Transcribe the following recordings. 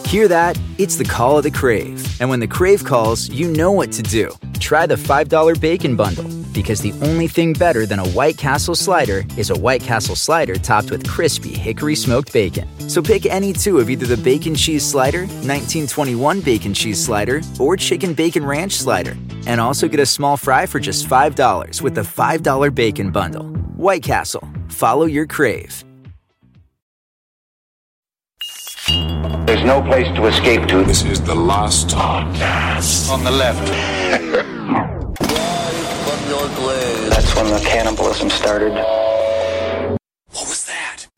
Hear that? It's the call of the Crave. And when the Crave calls, you know what to do. Try the $5 Bacon Bundle, because the only thing better than a White Castle slider is a White Castle slider topped with crispy hickory smoked bacon. So pick any two of either the Bacon Cheese Slider, 1921 Bacon Cheese Slider, or Chicken Bacon Ranch Slider. And also get a small fry for just $5 with the $5 Bacon Bundle. White Castle. Follow your Crave. There's no place to escape to. This is the last podcast. On the left. That's when the cannibalism started. What was that?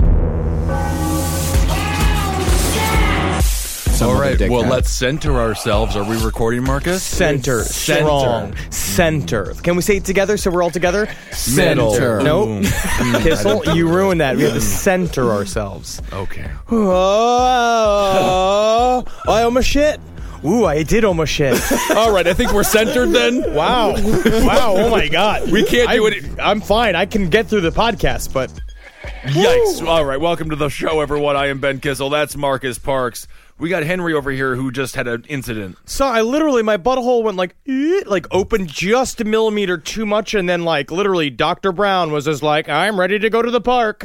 All right, well, let's center ourselves. Are we recording, Marcus? Center. Strong. Center. Can we say it together so we're all together? Center. Nope. Kissel, you ruined that. We have to center ourselves. Okay. Oh, I almost shit. Ooh, I did almost shit. All right, I think we're centered then. Wow. Wow, oh my God. We can't do it. I'm fine. I can get through the podcast, but... Yikes. All right, welcome to the show, everyone. I am Ben Kissel. That's Marcus Parks. We got Henry over here who just had an incident. So I literally, my butthole went like opened just a millimeter too much, and then literally Dr. Brown was just like, I'm ready to go to the park.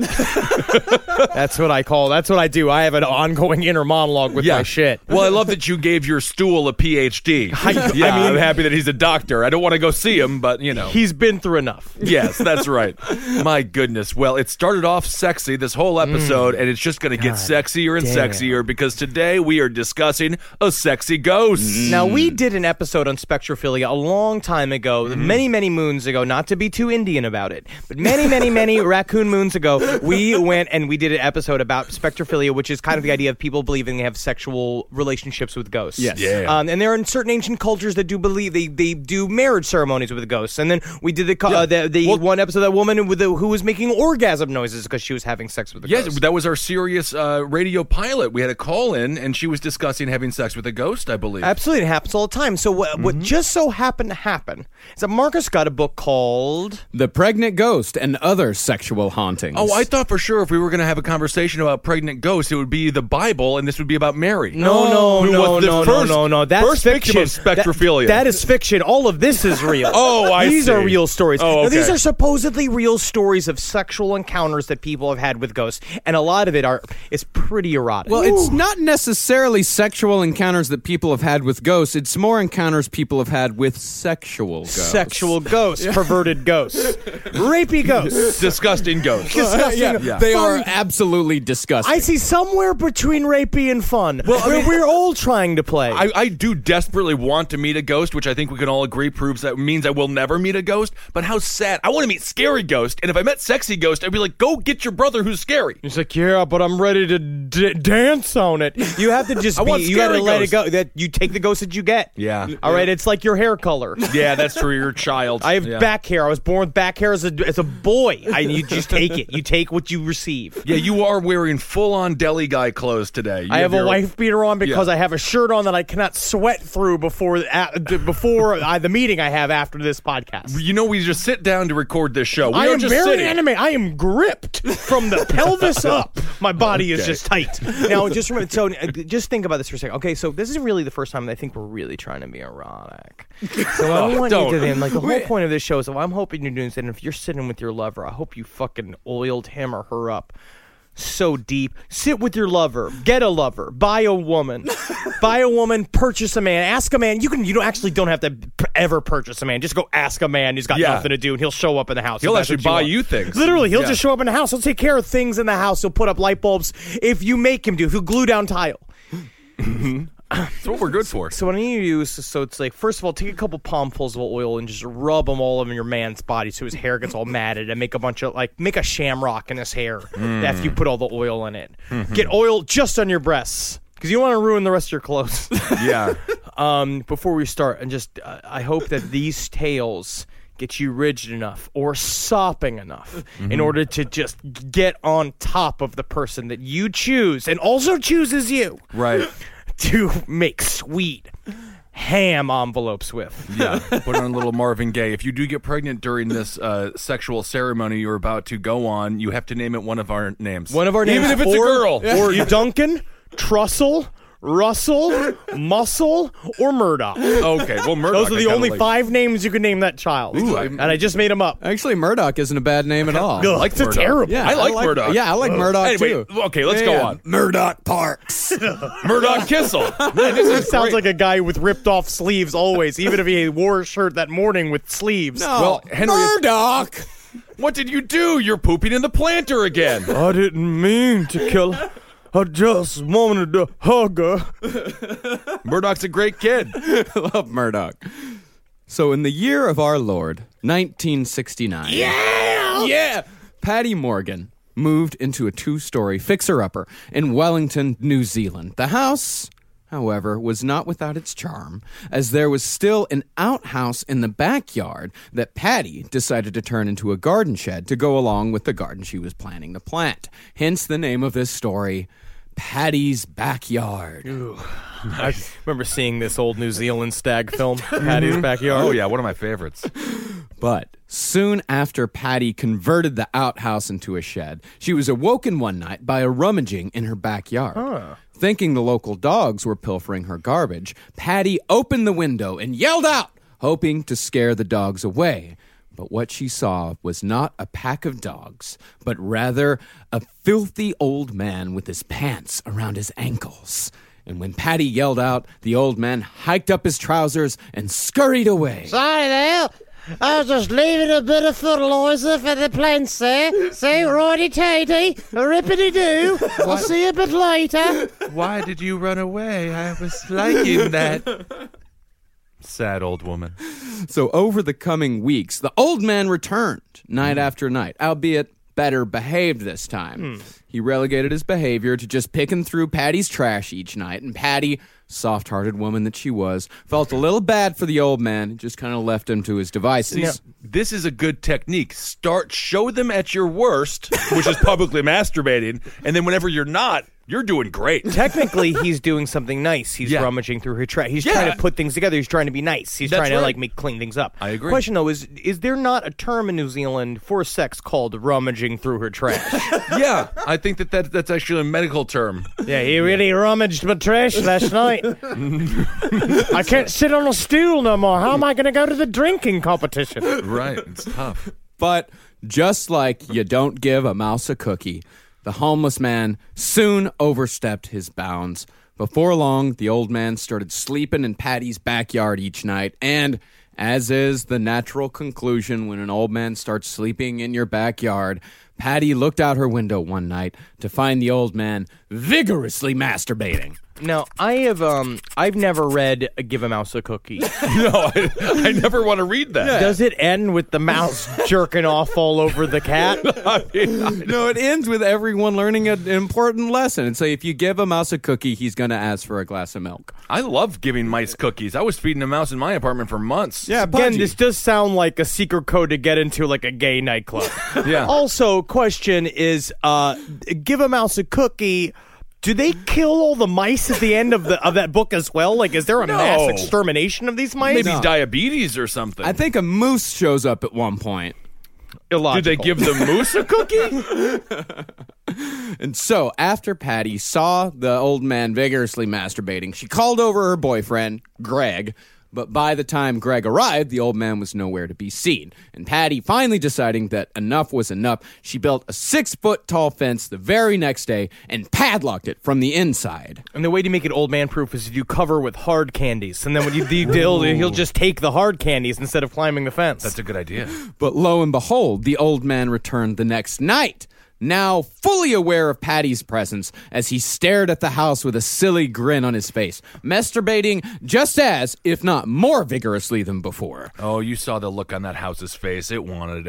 That's what I do. I have an ongoing inner monologue with my shit. Well, I love that you gave your stool a PhD. I'm happy that he's a doctor. I don't want to go see him, but He's been through enough. Yes, that's right. My goodness. Well, it started off sexy, this whole episode, and it's just going to get sexier and sexier because today we are discussing a sexy ghost. Now, we did an episode on spectrophilia a long time ago, many, many moons ago, not to be too Indian about it, but many, many, many raccoon moons ago, we went and we did an episode about spectrophilia, which is kind of the idea of people believing they have sexual relationships with ghosts. Yes. Yeah. And there are certain ancient cultures that do believe they do marriage ceremonies with ghosts. And then we did the one episode of that woman who was making orgasm noises because she was having sex with a ghost. Yes, that was our serious radio pilot. We had a call in, and she was discussing having sex with a ghost, I believe. Absolutely, it happens all the time. So what just so happened to happen is that Marcus got a book called The Pregnant Ghost and Other Sexual Hauntings. Oh, I thought for sure if we were going to have a conversation about pregnant ghosts, it would be the Bible, and this would be about Mary. No. That's first fiction. Victim of spectrophilia. That is fiction. All of this is real. These are real stories. Oh, okay. Now, these are supposedly real stories of sexual encounters that people have had with ghosts, and a lot of it is pretty erotic. Well, it's not necessarily sexual encounters that people have had with ghosts. It's more encounters people have had with sexual ghosts. Sexual ghosts, perverted ghosts, rapey ghosts. Disgusting ghosts. Disgusting. They are absolutely disgusting. I see somewhere between rapey and fun. Well, we're all trying to play. I do desperately want to meet a ghost, which I think we can all agree proves that means I will never meet a ghost. But how sad. I want to meet scary ghost, and if I met sexy ghost, I'd be like, go get your brother who's scary. He's like, yeah, but I'm ready to dance on it. You have to just you got to let it go. That you take the ghost that you get. Yeah. All right, it's like your hair color. Yeah, that's true. You're a child. I have back hair. I was born with back hair as a boy. You just take it. You take what you receive. Yeah, you are wearing full-on deli guy clothes today. I have a wife beater on because I have a shirt on that I cannot sweat through before the meeting I have after this podcast. We just sit down to record this show. I am very animated. I am gripped from the pelvis up. My body is just tight. Now, just remember. So, just think about this for a second. Okay, so this is really the first time I think we're really trying to be erotic. So I want you to then, the whole point of this show is, I'm hoping you're doing this, and if you're sitting with your lover, I hope you fucking oiled him or her up so deep. Sit with your lover. Get a lover. Buy a woman. Purchase a man. Ask a man. You don't have to ever purchase a man. Just go ask a man who's got nothing to do, and he'll show up in the house. He'll actually buy you things. Literally, he'll just show up in the house. He'll take care of things in the house. He'll put up light bulbs if you make him do. He'll glue down tile. That's what we're good for. So what I need you to do is, it's like, first of all, take a couple palmfuls of oil and just rub them all over your man's body so his hair gets all matted, and make a shamrock in his hair after you put all the oil in it. Get oil just on your breasts, because you don't want to ruin the rest of your clothes. Yeah. Before we start, and just I hope that these tales get you rigid enough or sopping enough in order to just get on top of the person that you choose and also chooses you. Right. To make sweet ham envelopes with. Yeah, put on a little Marvin Gaye. If you do get pregnant during this sexual ceremony you're about to go on, you have to name it one of our names. One of our names. Even if it's a girl. Or Duncan, Trussell, Russell, Muscle, or Murdoch. Okay, well, Murdoch. Those are the only 5 names you can name that child. And I just made them up. Actually, Murdoch isn't a bad name at all. I like It's a Murdoch. terrible. Yeah, I like Murdoch. Yeah, I like Murdoch Anyway, too. okay, let's go on. Murdoch Parks. Murdoch Kissel. Man, this is Sounds great. like a guy with ripped off sleeves always, even if he wore a shirt that morning with sleeves. Well, Henry, Murdoch. what did you do? You're pooping in the planter again. I didn't mean to kill her. I just wanted to hug her. Murdoch's a great kid. I love Murdoch. So in the year of our Lord, 1969. Yeah! Patty Morgan moved into a 2-story fixer-upper in Wellington, New Zealand. The house, however, was not without its charm, as there was still an outhouse in the backyard that Patty decided to turn into a garden shed to go along with the garden she was planning to plant. Hence the name of this story, Patty's Backyard. I remember seeing this old New Zealand stag film, Patty's Backyard. Oh, yeah, one of my favorites. But soon after Patty converted the outhouse into a shed, she was awoken one night by a rummaging in her backyard. Thinking the local dogs were pilfering her garbage, Patty opened the window and yelled out, hoping to scare the dogs away. But what she saw was not a pack of dogs, but rather a filthy old man with his pants around his ankles. And when Patty yelled out, the old man hiked up his trousers and scurried away. Sorry there. I was just leaving a bit of fertilizer for the plants there. See, righty-tighty, rippity-doo. I'll see you a bit later. Why did you run away? I was liking that. Sad old woman. So over the coming weeks, the old man returned night after night, albeit better behaved this time. He relegated his behavior to just picking through Patty's trash each night, and Patty, soft-hearted woman that she was, felt a little bad for the old man and just kind of left him to his devices. This is a good technique. Show them at your worst, which is publicly masturbating, and then whenever you're not, you're doing great. Technically, he's doing something nice. He's rummaging through her trash. He's trying to put things together. He's trying to be nice. He's trying to clean things up. I agree. Question though is there not a term in New Zealand for sex called rummaging through her trash? Yeah, I think that's actually a medical term. Yeah, he really rummaged my trash last night. I can't sit on a stool no more. How am I going to go to the drinking competition? Right, it's tough. But just like you don't give a mouse a cookie, the homeless man soon overstepped his bounds. Before long, the old man started sleeping in Patty's backyard each night, and as is the natural conclusion when an old man starts sleeping in your backyard, Patty looked out her window one night to find the old man vigorously masturbating. Now, I've never read Give a Mouse a Cookie. No, I never want to read that. Does it end with the mouse jerking off all over the cat? No, it ends with everyone learning an important lesson. And so if you give a mouse a cookie, he's going to ask for a glass of milk. I love giving mice cookies. I was feeding a mouse in my apartment for months. Yeah, Again, this does sound like a secret code to get into like a gay nightclub. Yeah. Also, question is, Give a Mouse a Cookie. Do they kill all the mice at the end of that book as well? Like, is there a mass extermination of these mice? Maybe diabetes or something. I think a moose shows up at one point. Illogical. Did they give the moose a cookie? And so, after Patty saw the old man vigorously masturbating, she called over her boyfriend, Greg. But by the time Greg arrived, the old man was nowhere to be seen. And Patty, finally deciding that enough was enough, she built a 6-foot-tall fence the very next day and padlocked it from the inside. And the way to make it old man proof is if you cover with hard candies. And then when you he'll just take the hard candies instead of climbing the fence. That's a good idea. But lo and behold, the old man returned the next night, now fully aware of Patty's presence, as he stared at the house with a silly grin on his face, masturbating just as, if not more vigorously than before. Oh, you saw the look on that house's face. It wanted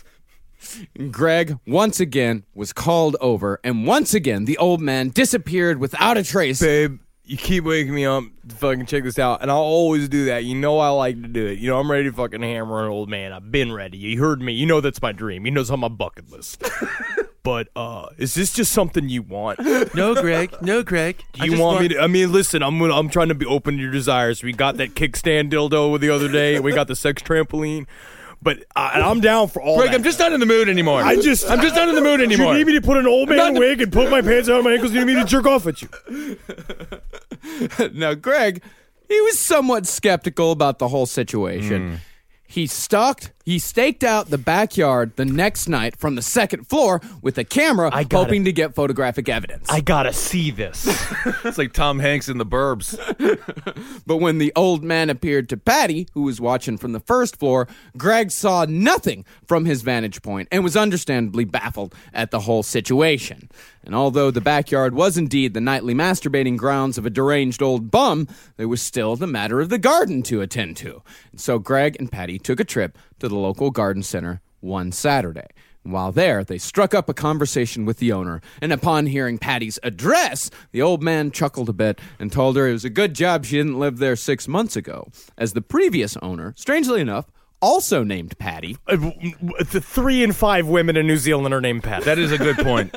it. Greg, once again, was called over, and once again, the old man disappeared without a trace. Babe, you keep waking me up to fucking check this out, and I'll always do that. You know I like to do it. You know I'm ready to fucking hammer an old man. I've been ready. You heard me. You know that's my dream. You know it's on my bucket list. But, is this just something you want? No, Greg. No, Greg. Do you want me to? I mean, listen, I'm trying to be open to your desires. We got that kickstand dildo the other day. We got the sex trampoline. But I'm down for all Greg, that. I'm just not in the mood anymore. I'm just not in the mood anymore. You need me to put an old man wig and put my pants out of my ankles? You need me to jerk off at you? Now, Greg, he was somewhat skeptical about the whole situation. He staked out the backyard the next night from the second floor with a camera, hoping to get photographic evidence. I gotta see this. It's like Tom Hanks in The Burbs. But when the old man appeared to Patty, who was watching from the first floor, Greg saw nothing from his vantage point and was understandably baffled at the whole situation. And although the backyard was indeed the nightly masturbating grounds of a deranged old bum, there was still the matter of the garden to attend to. And so Greg and Patty took a trip to the local garden center one Saturday. And while there, they struck up a conversation with the owner, and upon hearing Patty's address, the old man chuckled a bit and told her it was a good job she didn't live there 6 months ago, as the previous owner, strangely enough, also named Patty. 3 in 5 women in New Zealand are named Patty. That is a good point.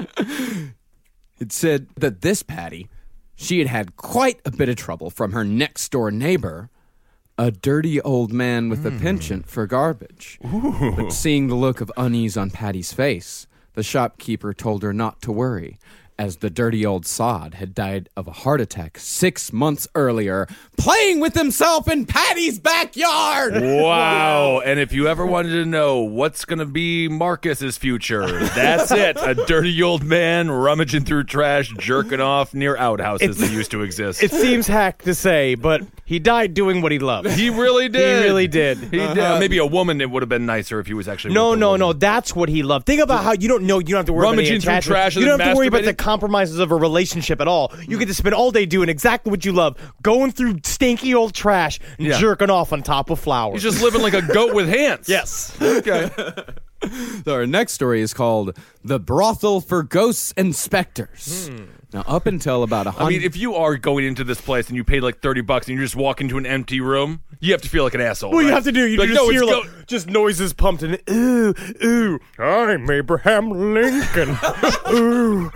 It said that this Patty, she had had quite a bit of trouble from her next-door neighbor, a dirty old man with a penchant for garbage. But seeing the look of unease on Patty's face, the shopkeeper told her not to worry, as the dirty old sod had died of a heart attack 6 months earlier, playing with himself in Patty's backyard. Wow. And if you ever wanted to know what's going to be Marcus's future, that's it. A dirty old man rummaging through trash, jerking off near outhouses that used to exist. It seems hack to say, but he died doing what he loved. He really did. He really did. He did. Maybe a woman, it would have been nicer if he was actually No. with a woman. That's what he loved. Think about how you don't have to worry about any Rummaging through attachment. trash and You don't have to worry about masturbating? the compromises of a relationship at all. You get to spend all day doing exactly what you love, going through stinky old trash and Yeah. jerking off on top of flowers. He's just living like a goat with hands. Yes. Okay. So our next story is called The Brothel for Ghosts and Specters. Now, up until about 100... I mean, if you are going into this place and you paid like $30 and you just walk into an empty room, you have to feel like an asshole. What right? you have to do, you Like, just no, hear it's just noises pumped and ooh, I'm Abraham Lincoln. ooh,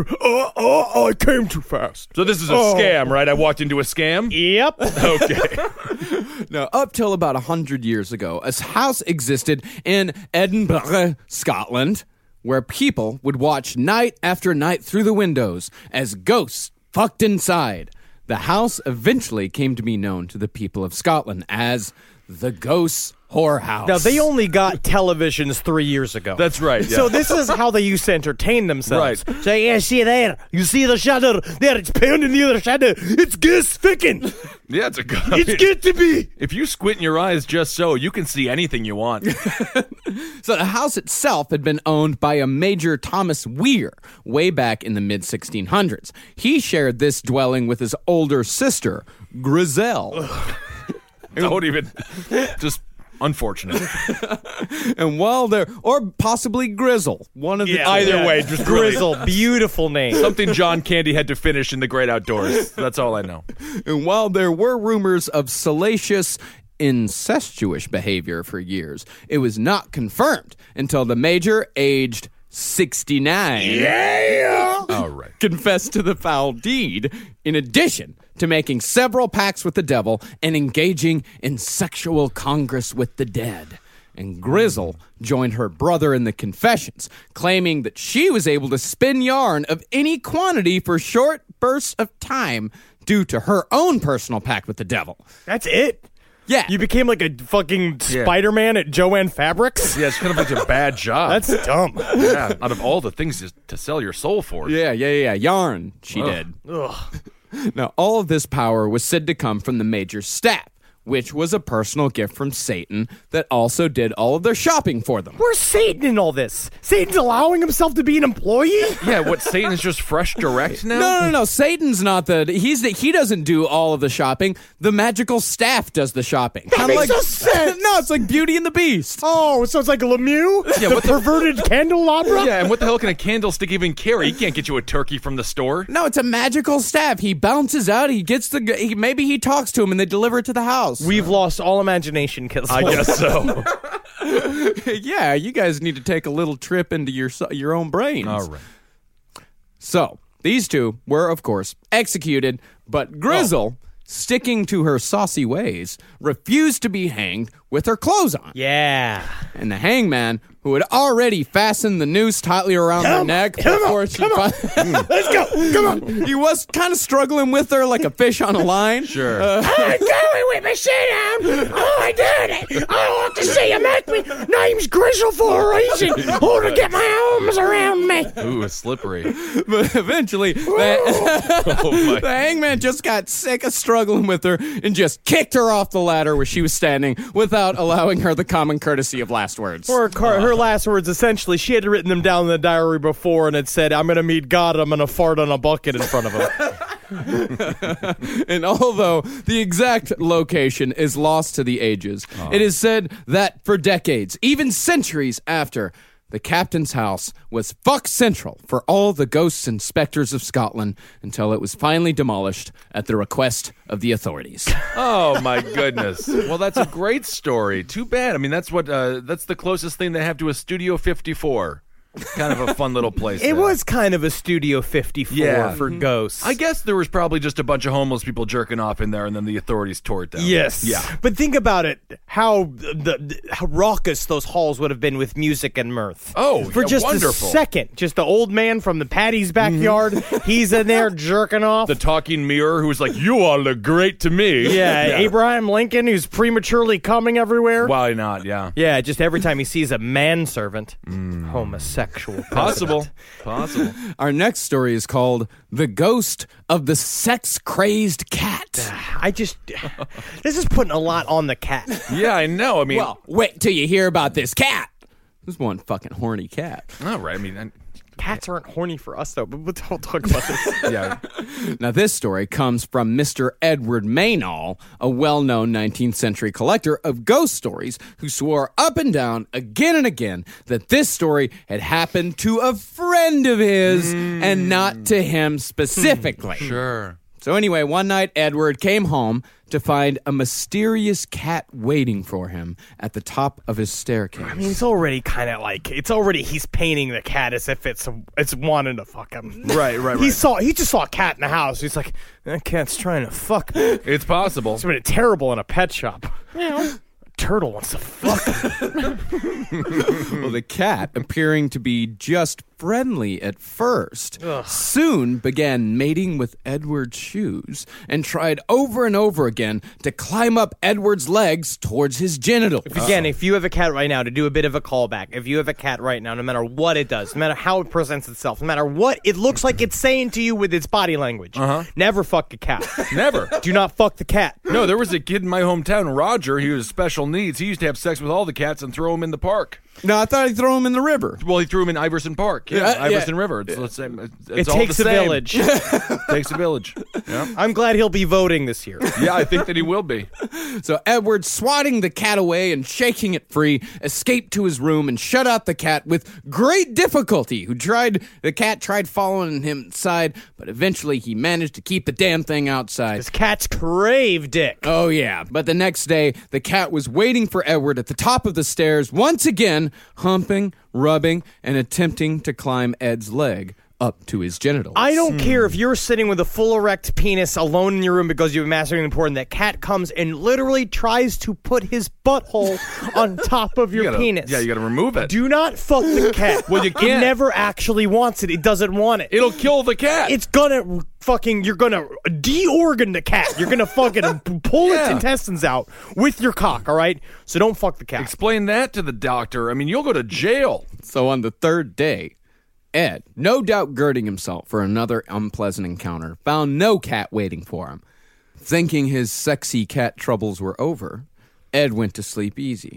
I came too fast. So this is a scam, right? I walked into a scam? Yep. Okay. Now, up till about 100 years ago, a house existed in Edinburgh, Scotland, where people would watch night after night through the windows as ghosts fucked inside. The house eventually came to be known to the people of Scotland as the Ghosts Whorehouse. Now, they only got televisions 3 years ago. That's right. Yeah. So this is how they used to entertain themselves. Right. So, yeah, see there. You see the shadow? There, it's pounding the other shadow. It's ghost ficking. Yeah, it's a good. It's good to be. If you squint your eyes just so, you can see anything you want. So the house itself had been owned by a Major Thomas Weir way back in the mid-1600s. He shared this dwelling with his older sister, Grizel. Don't even. Just unfortunate. And while there, or possibly Grizzle, one of the Either way, just Grizzle. Beautiful name. something John Candy had to finish in the great outdoors. That's all I know. And while there were rumors of salacious, incestuous behavior for years, it was not confirmed until the Major, aged 69, All right. confessed to the foul deed, in addition to making several pacts with the devil and engaging in sexual congress with the dead. And Grizzle joined her brother in the confessions, claiming that she was able to spin yarn of any quantity for short bursts of time due to her own personal pact with the devil. That's it. Yeah. You became like a fucking Spider-Man at Joanne Fabrics? Yeah, it's kind of like a bad job. That's dumb. yeah, out of all the things to sell your soul for. Yeah. Yarn, she did. Now, all of this power was said to come from the Major's staff, which was a personal gift from Satan that also did all of their shopping for them. Where's Satan in all this? Satan's allowing himself to be an employee? Yeah, what, Satan is just fresh direct now? No. Satan's not he doesn't do all of the shopping. The magical staff does the shopping. That makes no sense. No, it's like Beauty and the Beast. Oh, so it's like Lemieux? Yeah, the what the- perverted candelabra? Yeah, and what the hell can a candlestick even carry? He can't get you a turkey from the store. No, it's a magical staff. He bounces out. He gets maybe he talks to him and they deliver it to the house. We've lost all imagination, Kissel. I guess so. Yeah, you guys need to take a little trip into your own brains. All right. So, these two were, of course, executed, but Grizzle, sticking to her saucy ways, refused to be hanged with her clothes on. Yeah. And the hangman who had already fastened the noose tightly around her neck before she... Let's go. Come on. He was kind of struggling with her like a fish on a line. Sure. I'm going with my sit down. Oh, I did it. I want to see you make me. Name's Grizzle for a reason. Oh, to get my arms around me. Ooh, slippery. But eventually, the hangman just got sick of struggling with her and just kicked her off the ladder where she was standing without allowing her the common courtesy of last words. Or her last words, essentially, she had written them down in the diary before, and it said, I'm going to meet God, I'm going to fart on a bucket in front of him. And although the exact location is lost to the ages, it is said that for decades, even centuries after, the captain's house was fuck central for all the ghosts and specters of Scotland until it was finally demolished at the request of the authorities. Oh my goodness. Well, that's a great story. Too bad. I mean, that's the closest thing they have to a Studio 54. Kind of a fun little place. It was kind of a Studio 54 for ghosts. I guess there was probably just a bunch of homeless people jerking off in there, and then the authorities tore it down. Yes. Yeah. But think about it, how raucous those halls would have been with music and mirth. Oh, for yeah, just wonderful. a second. Just the old man from the Patty's backyard. He's in there jerking off. The talking mirror who was like, "You all look great to me." Yeah, Abraham Lincoln, who's prematurely coming everywhere. Why not? Yeah. Yeah, just every time he sees a manservant. Homosexual. Possible. Our next story is called The Ghost of the Sex-Crazed Cat. This is putting a lot on the cat. Yeah, I know. I mean, Well, wait till you hear about this cat. This is one fucking horny cat. all right. I mean, Cats aren't horny for us, though, but we'll talk about this. yeah. Now, this story comes from Mr. Edward Maynall, a well-known 19th century collector of ghost stories who swore up and down again and again that this story had happened to a friend of his and not to him specifically. Sure. So anyway, one night Edward came home to find a mysterious cat waiting for him at the top of his staircase. I mean, it's already kind of like he's painting the cat as if it's wanting to fuck him. Right. He just saw a cat in the house. He's like, that cat's trying to fuck me. It's possible. It's been terrible in a pet shop. A turtle wants to fuck him. Well, the cat, appearing to be just friendly at first, soon began mating with Edward's shoes and tried over and over again to climb up Edward's legs towards his genitals. Again, if you have a cat right now, to do a bit of a callback, if you have a cat right now, no matter what it does, no matter how it presents itself, no matter what it looks like it's saying to you with its body language, never fuck a cat. Never. Do not fuck the cat. No, there was a kid in my hometown, Roger. He was special needs. He used to have sex with all the cats and throw them in the park. No, I thought he'd throw him in the river. Well, he threw him in Iverson Park. Yeah, Iverson River. It's all Takes the a same. village. Takes a village. Yeah. I'm glad he'll be voting this year. Yeah, I think that he will be. So Edward, swatting the cat away and shaking it free, escaped to his room and shut out the cat with great difficulty. The cat tried following him inside, but eventually he managed to keep the damn thing outside. This cat's crave dick. Oh, yeah. But the next day, the cat was waiting for Edward at the top of the stairs, once again, humping, rubbing, and attempting to climb Ed's leg up to his genitals. I don't care if you're sitting with a full erect penis alone in your room because you've been masturbating porn. That cat comes and literally tries to put his butthole on top of your penis. Yeah, you got to remove it. Do not fuck the cat. Well, you can't. It never actually wants it. It doesn't want it. It'll kill the cat. It's gonna you're gonna de-organ the cat. You're gonna fucking pull its intestines out with your cock, all right? So don't fuck the cat. Explain that to the doctor. I mean, you'll go to jail. So on the third day, Ed, no doubt girding himself for another unpleasant encounter, found no cat waiting for him. Thinking his sexy cat troubles were over, Ed went to sleep easy.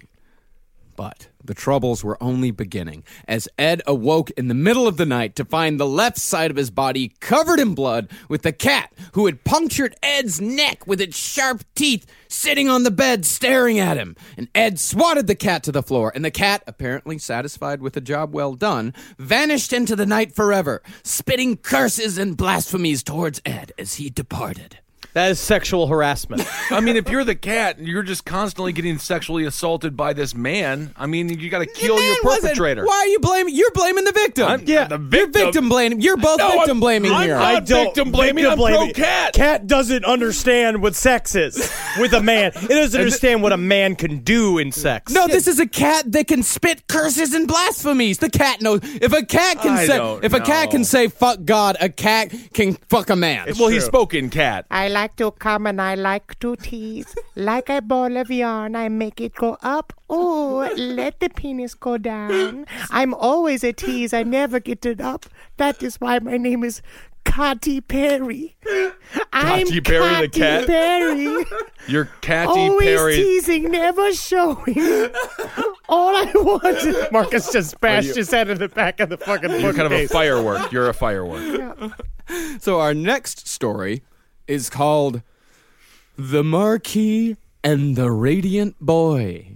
But the troubles were only beginning, as Ed awoke in the middle of the night to find the left side of his body covered in blood, with the cat, who had punctured Ed's neck with its sharp teeth, sitting on the bed staring at him. And Ed swatted the cat to the floor, and the cat, apparently satisfied with a job well done, vanished into the night forever, spitting curses and blasphemies towards Ed as he departed. That is sexual harassment. I mean, if you're the cat, you're just constantly getting sexually assaulted by this man. I mean, you got to kill your perpetrator. Why are you blaming? You're blaming the victim. The victim. You're victim blaming. You're both victim blaming here. I'm victim blaming. I'm pro-cat. Cat doesn't understand what sex is with a man. It doesn't understand what a man can do in sex. No, this is a cat that can spit curses and blasphemies. The cat knows. If a cat can say fuck God, a cat can fuck a man. Well, he spoke in cat. I like to come and I like to tease. Like a ball of yarn, I make it go up. Oh, let the penis go down. I'm always a tease. I never get it up. That is why my name is Katy Perry. Katy Perry the cat? Perry. You're Katy Always Perry. teasing, never showing. All I want is... Marcus just bashed his head in the back of the fucking bookcase. You're kind of a firework. You're a firework. So our next story is called The Marquis and the Radiant Boy.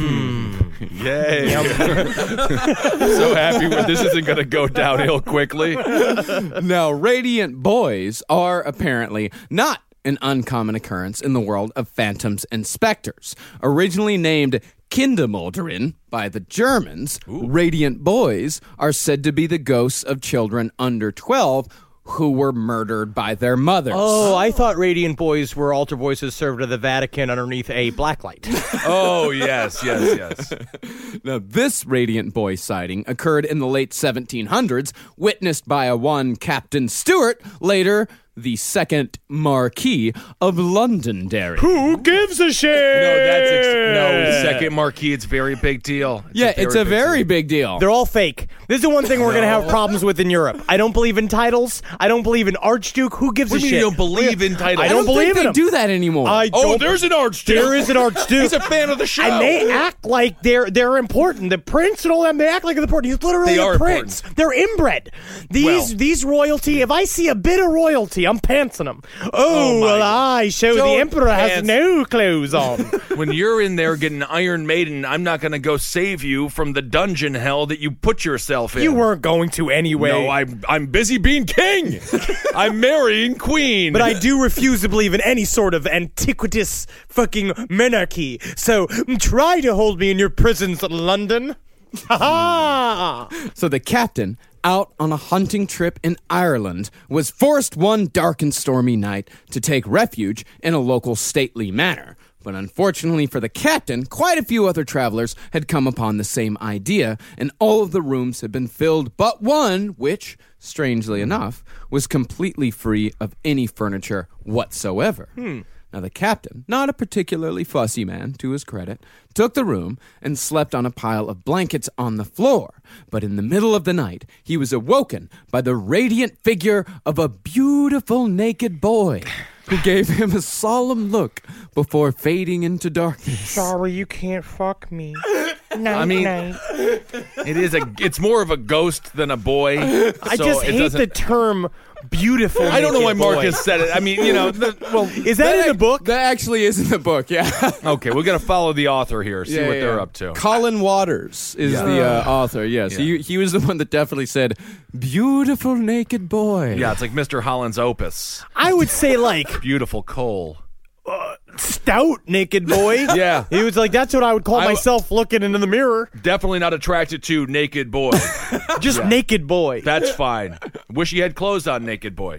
Yay. So happy this isn't going to go downhill quickly. Now, radiant boys are apparently not an uncommon occurrence in the world of phantoms and specters. Originally named Kindermoderen by the Germans, radiant boys are said to be the ghosts of children under 12 who were murdered by their mothers. Oh, I thought radiant boys were altar voices served at the Vatican underneath a blacklight. Oh, yes. Now, this radiant boy sighting occurred in the late 1700s, witnessed by a one Captain Stewart, later the second Marquis of Londonderry. Who gives a shit? No, second Marquis, it's a very big deal. It's a very big deal. They're all fake. This is the one thing we're going to have problems with in Europe. I don't believe in titles. I don't believe in Archduke. Who gives a shit? You don't believe in titles? I don't believe in they them. do that anymore. There's an Archduke. There is an Archduke. He's a fan of the show. And they act like they're important. The prince and all them, they act like they're important. He's literally a prince. Important. They're inbred. These royalty, if I see a bit of royalty, I'm pantsing them. I show the emperor has no clothes on. When you're in there getting Iron Maiden, I'm not going to go save you from the dungeon hell that you put yourself in. You weren't going to anyway. No, I'm busy being king. I'm marrying queen. But I do refuse to believe in any sort of antiquitous fucking monarchy. So try to hold me in your prisons, London. Ha ha! So the captain, out on a hunting trip in Ireland, was forced one dark and stormy night to take refuge in a local stately manor. But unfortunately for the captain, quite a few other travelers had come upon the same idea, and all of the rooms had been filled but one, which, strangely enough, was completely free of any furniture whatsoever. Now, the captain, not a particularly fussy man, to his credit, took the room and slept on a pile of blankets on the floor. But in the middle of the night, he was awoken by the radiant figure of a beautiful naked boy who gave him a solemn look before fading into darkness. Sorry, you can't fuck me. Night. It's more of a ghost than a boy. I just hate the term beautiful. I don't know why naked boy. Marcus said it. I mean, is that in the book? That actually is in the book, yeah. Okay, we're going to follow the author here, see what they're up to. Colin Waters is the author, yes. Yeah. He was the one that definitely said, beautiful naked boy. Yeah, it's like Mr. Holland's opus. I would say like Beautiful coal. stout naked boy. Yeah. He was like, that's what I would call myself looking into the mirror. Definitely not attracted to naked boy. Just naked boy. That's fine. Wish he had clothes on, naked boy.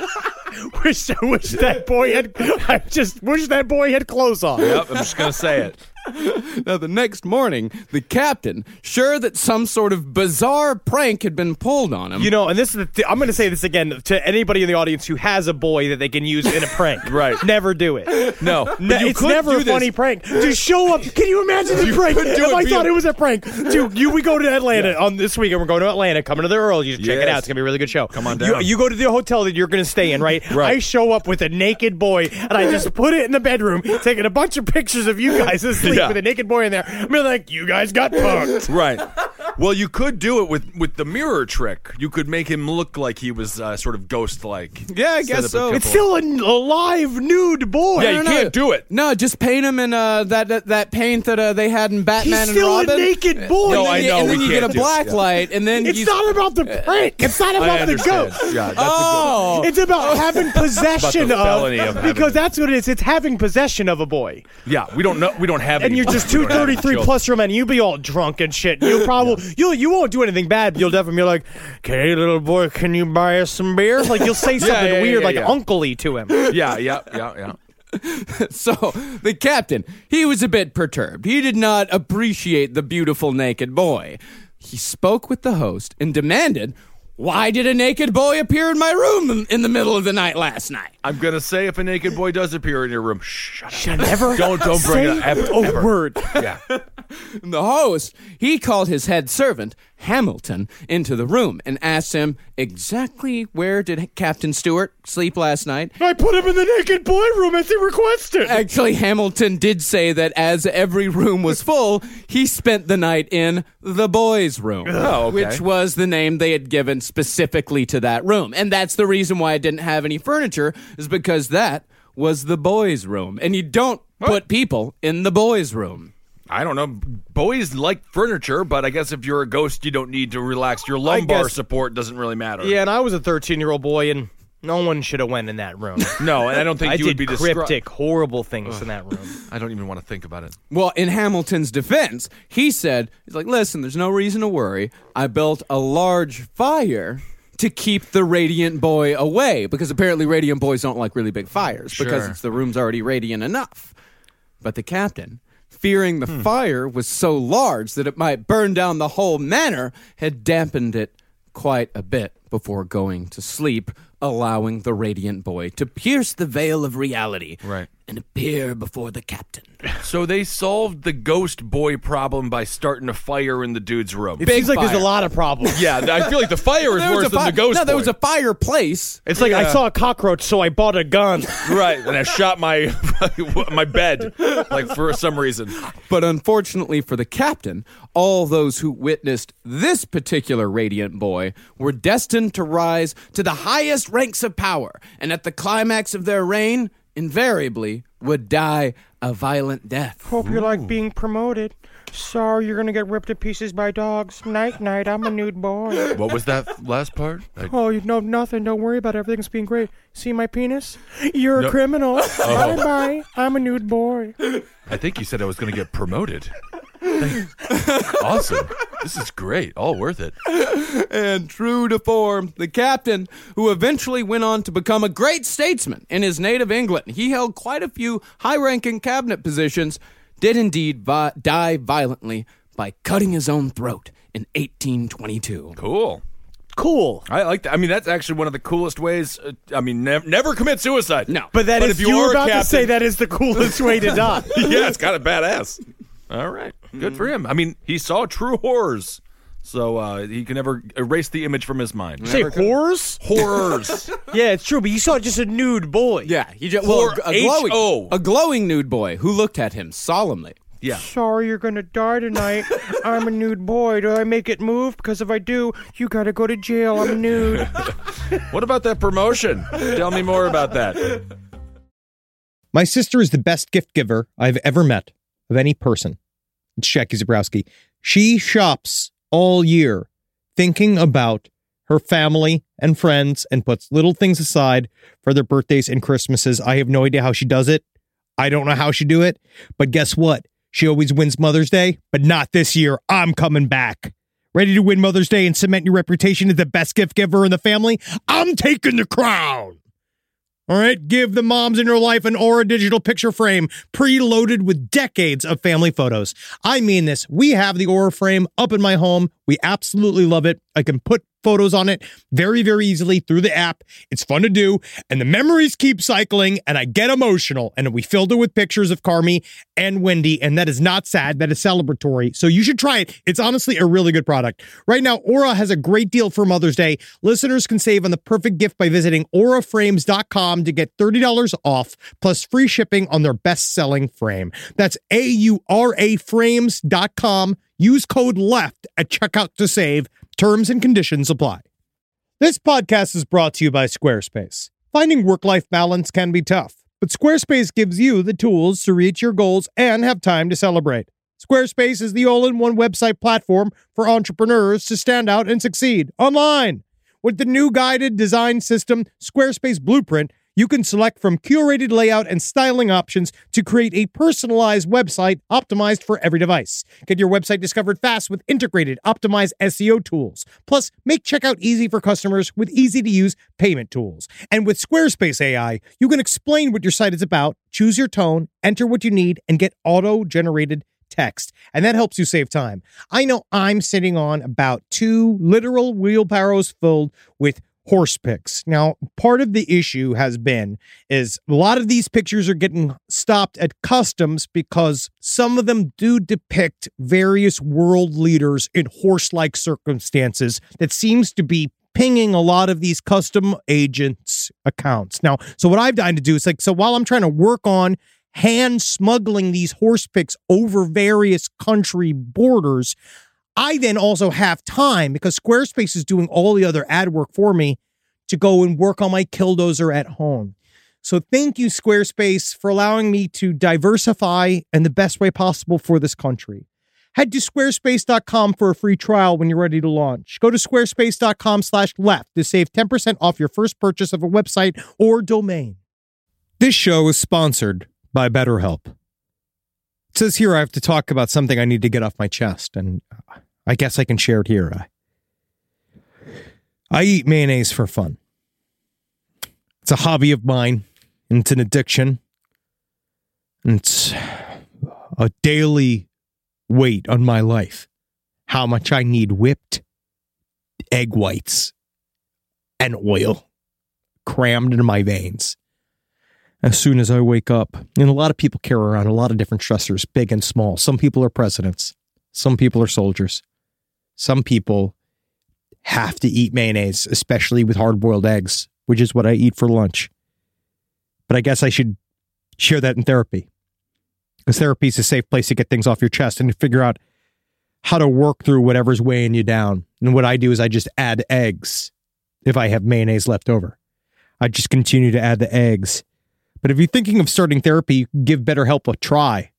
wish that boy had. I just wish that boy had clothes on. Yep, I'm just gonna say it. Now, the next morning, the captain, sure that some sort of bizarre prank had been pulled on him. You know, and this is I'm going to say this again to anybody in the audience who has a boy that they can use in a prank. Right. Never do it. No. It's never a funny prank. To show up. Can you imagine the prank? If I thought it was a prank. We go to Atlanta on this weekend. We're going to Atlanta. Coming to the early. You just check it out. It's going to be a really good show. Come on down. You go to the hotel that you're going to stay in, right? I show up with a naked boy, and I just put it in the bedroom, taking a bunch of pictures of you guys asleep with a naked boy in there. I'm like, you guys got punked. Right. Well, you could do it with the mirror trick. You could make him look like he was sort of ghost-like. Yeah, I Set guess up a so. couple- It's still a live nude boy. Yeah, you can't do it. No, just paint him in that paint that they had in Batman He's and still Robin. a naked boy. No, I know, And then we you get can't a do it. black Yeah. light, and then It's you not about the prank. It's not I about the understand. ghost. Yeah, that's Oh, It's about having possession About the felony of having- because that's what it is. It's having possession of a boy. Yeah, we don't know. We don't have. And any you're boys. just We don't have 233 children. plus your man. You be all drunk and shit. You'll probably you won't do anything bad. But you'll definitely be like, "Okay, little boy, can you buy us some beer?" Like you'll say something yeah, weird, yeah, like yeah. uncle-y to him. Yeah. So the captain, he was a bit perturbed. He did not appreciate the beautiful naked boy. He spoke with the host and demanded, "Why did a naked boy appear in my room in the middle of the night last night?" I'm gonna say if a naked boy does appear in your room, shut up. Never Don't bring say it up ever. a word. Yeah. And the host, he called his head servant, Hamilton, into the room and asked him exactly where did Captain Stewart sleep last night. I put him in the naked boy room as he requested. Actually, Hamilton did say that as every room was full, he spent the night in the boys' room, Oh, okay. which was the name they had given specifically to that room. And that's the reason why it didn't have any furniture, is because that was the boys' room. And you don't put people in the boys' room. I don't know. Boys like furniture, but I guess if you're a ghost, you don't need to relax. Your lumbar guess- support doesn't really matter. Yeah, and I was a 13-year-old boy, and no one should have went in that room. No, and I don't think I you would did be cryptic, horrible things in that room. I don't even want to think about it. Well, in Hamilton's defense, he said, he's like, listen, there's no reason to worry. I built a large fire to keep the radiant boy away, because apparently radiant boys don't like really big fires because Sure. the room's already radiant enough. But the captain, fearing the fire was so large that it might burn down the whole manor, had dampened it quite a bit before going to sleep, allowing the radiant boy to pierce the veil of reality Right. and appear before the captain. So they solved the ghost boy problem by starting a fire in the dude's room. It seems like there's fire. a lot of problems. Yeah, I feel like the fire is There was worse a than the ghost No, there boy. was a fireplace. It's like I saw a cockroach, so I bought a gun. Right, and I shot my my bed, like for some reason. But unfortunately for the captain, all those who witnessed this particular radiant boy were destined to rise to the highest ranks of power, and at the climax of their reign, invariably would die a violent death. Hope you like being promoted. Sorry you're gonna get ripped to pieces by dogs. Night, night, I'm a nude boy. What was that last part? Oh, you know nothing. Don't worry about it. Everything's being great. See my penis? You're No. a criminal. Bye-bye. I'm a nude boy. I think you said I was going to get promoted. Awesome. This is great. All worth it. And true to form, the captain, who eventually went on to become a great statesman in his native England, he held quite a few high-ranking cabinet positions, did indeed die violently by cutting his own throat in 1822. Cool. Cool. I like that. I mean, that's actually one of the coolest ways. I mean, never commit suicide. No. But that is, if you were are a about to captain- say that is the coolest way to die. Yeah, it's kind of badass. All right. Good for him. I mean, he saw true horrors. So he can never erase the image from his mind. Say whores? Horrors. Yeah, it's true, but you saw just a nude boy. Yeah, he just Or a glowing nude boy who looked at him solemnly. Yeah. Sorry you're gonna die tonight. I'm a nude boy. Do I make it move? Because if I do, you gotta go to jail. I'm nude. What about that promotion? Tell me more about that. My sister is the best gift giver I've ever met of any person. It's Jackie Zabrowski. She shops all year thinking about her family and friends and puts little things aside for their birthdays and Christmases. I have no idea how she does it. I don't know how she do it. But guess what? She always wins Mother's Day, but not this year. I'm coming back. Ready to win Mother's Day and cement your reputation as the best gift giver in the family? I'm taking the crown. All right, give the moms in your life an Aura digital picture frame preloaded with decades of family photos. I mean this. We have the Aura frame up in my home. We absolutely love it. I can put photos on it very, very easily through the app. It's fun to do, and the memories keep cycling, and I get emotional. And we filled it with pictures of Carmi and Wendy, and that is not sad. That is celebratory. So you should try it. It's honestly a really good product. Right now, Aura has a great deal for Mother's Day. Listeners can save on the perfect gift by visiting auraframes.com to get $30 off, plus free shipping on their best-selling frame. That's AURA frames.com. Use code LEFT at checkout to save. Terms and conditions apply. This podcast is brought to you by Squarespace. Finding work-life balance can be tough, but Squarespace gives you the tools to reach your goals and have time to celebrate. Squarespace is the all-in-one website platform for entrepreneurs to stand out and succeed online. With the new guided design system, Squarespace Blueprint, you can select from curated layout and styling options to create a personalized website optimized for every device. Get your website discovered fast with integrated, optimized SEO tools. Plus, make checkout easy for customers with easy-to-use payment tools. And with Squarespace AI, you can explain what your site is about, choose your tone, enter what you need, and get auto-generated text. And that helps you save time. I know I'm sitting on about 2 literal wheelbarrows filled with horse pics. Now, part of the issue has been is a lot of these pictures are getting stopped at customs because some of them do depict various world leaders in horse-like circumstances that seems to be pinging a lot of these custom agents' accounts. Now, so what I've done to do is so while I'm trying to work on hand smuggling these horse pics over various country borders, I then also have time because Squarespace is doing all the other ad work for me to go and work on my Killdozer at home. So thank you, Squarespace, for allowing me to diversify in the best way possible for this country. Head to squarespace.com for a free trial when you're ready to launch. Go to squarespace.com/left to save 10% off your first purchase of a website or domain. This show is sponsored by BetterHelp. It says here I have to talk about something I need to get off my chest, and I guess I can share it here. I eat mayonnaise for fun. It's a hobby of mine, and it's an addiction. And it's a daily weight on my life. How much I need whipped egg whites and oil crammed into my veins as soon as I wake up. And a lot of people carry around a lot of different stressors, big and small. Some people are presidents. Some people are soldiers. Some people have to eat mayonnaise, especially with hard-boiled eggs, which is what I eat for lunch. But I guess I should share that in therapy. Because therapy is a safe place to get things off your chest and to figure out how to work through whatever's weighing you down. And what I do is I just add eggs if I have mayonnaise left over. I just continue to add the eggs. But if you're thinking of starting therapy, give BetterHelp a try.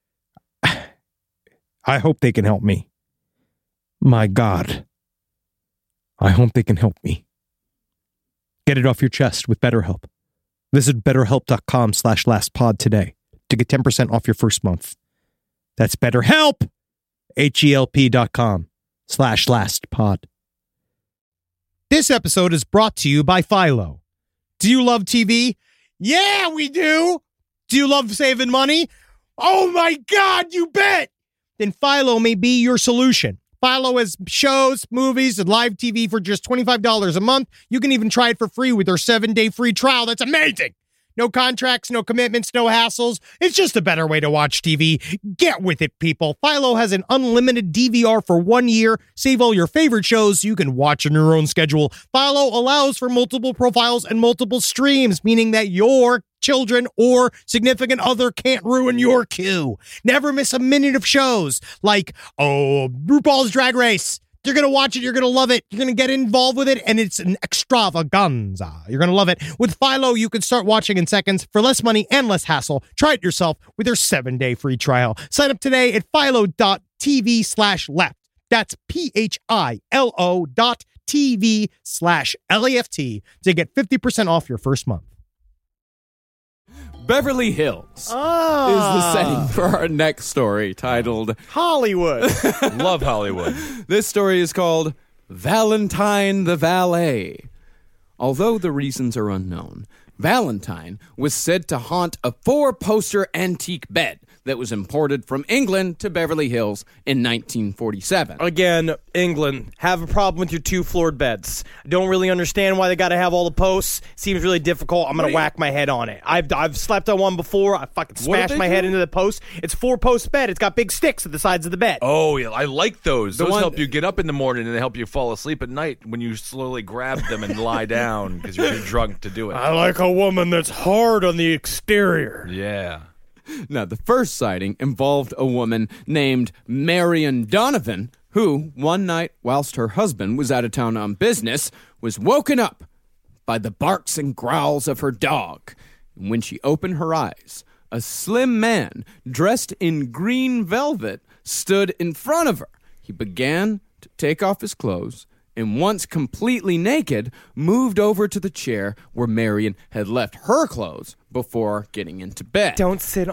I hope they can help me. My God. I hope they can help me. Get it off your chest with BetterHelp. Visit betterhelp.com/lastpod today to get 10% off your first month. That's BetterHelp, HELP.com/lastpod. This episode is brought to you by Philo. Do you love TV? Yeah, we do. Do you love saving money? Oh my God, you bet. Then Philo may be your solution. Philo has shows, movies, and live TV for just $25 a month. You can even try it for free with their 7-day free trial. That's amazing. No contracts, no commitments, no hassles. It's just a better way to watch TV. Get with it, people. Philo has an unlimited DVR for 1 year. Save all your favorite shows so you can watch on your own schedule. Philo allows for multiple profiles and multiple streams, meaning that your children or significant other can't ruin your queue. Never miss a minute of shows like, RuPaul's Drag Race. You're going to watch it. You're going to love it. You're going to get involved with it, and it's an extravaganza. You're going to love it. With Philo, you can start watching in seconds for less money and less hassle. Try it yourself with your 7-day free trial. Sign up today at philo.tv/left. That's philo.tv/left to get 50% off your first month. Beverly Hills is the setting for our next story, titled Hollywood. Love Hollywood. This story is called Valentine the Valet. Although the reasons are unknown, Valentine was said to haunt a 4-poster antique bed that was imported from England to Beverly Hills in 1947. Again, England, have a problem with your 2-floored beds. Don't really understand why they got to have all the posts. Seems really difficult. I'm going to whack my head on it. I've slept on one before. I fucking smashed my head into the post. It's 4-post bed. It's got big sticks at the sides of the bed. Oh, yeah, I like those. Those help you get up in the morning and they help you fall asleep at night when you slowly grab them and lie down because you're too drunk to do it. I like a woman that's hard on the exterior. Yeah. Now, the first sighting involved a woman named Marion Donovan, who, one night, whilst her husband was out of town on business, was woken up by the barks and growls of her dog. And when she opened her eyes, a slim man dressed in green velvet stood in front of her. He began to take off his clothes, and once completely naked, moved over to the chair where Marion had left her clothes before getting into bed. Don't sit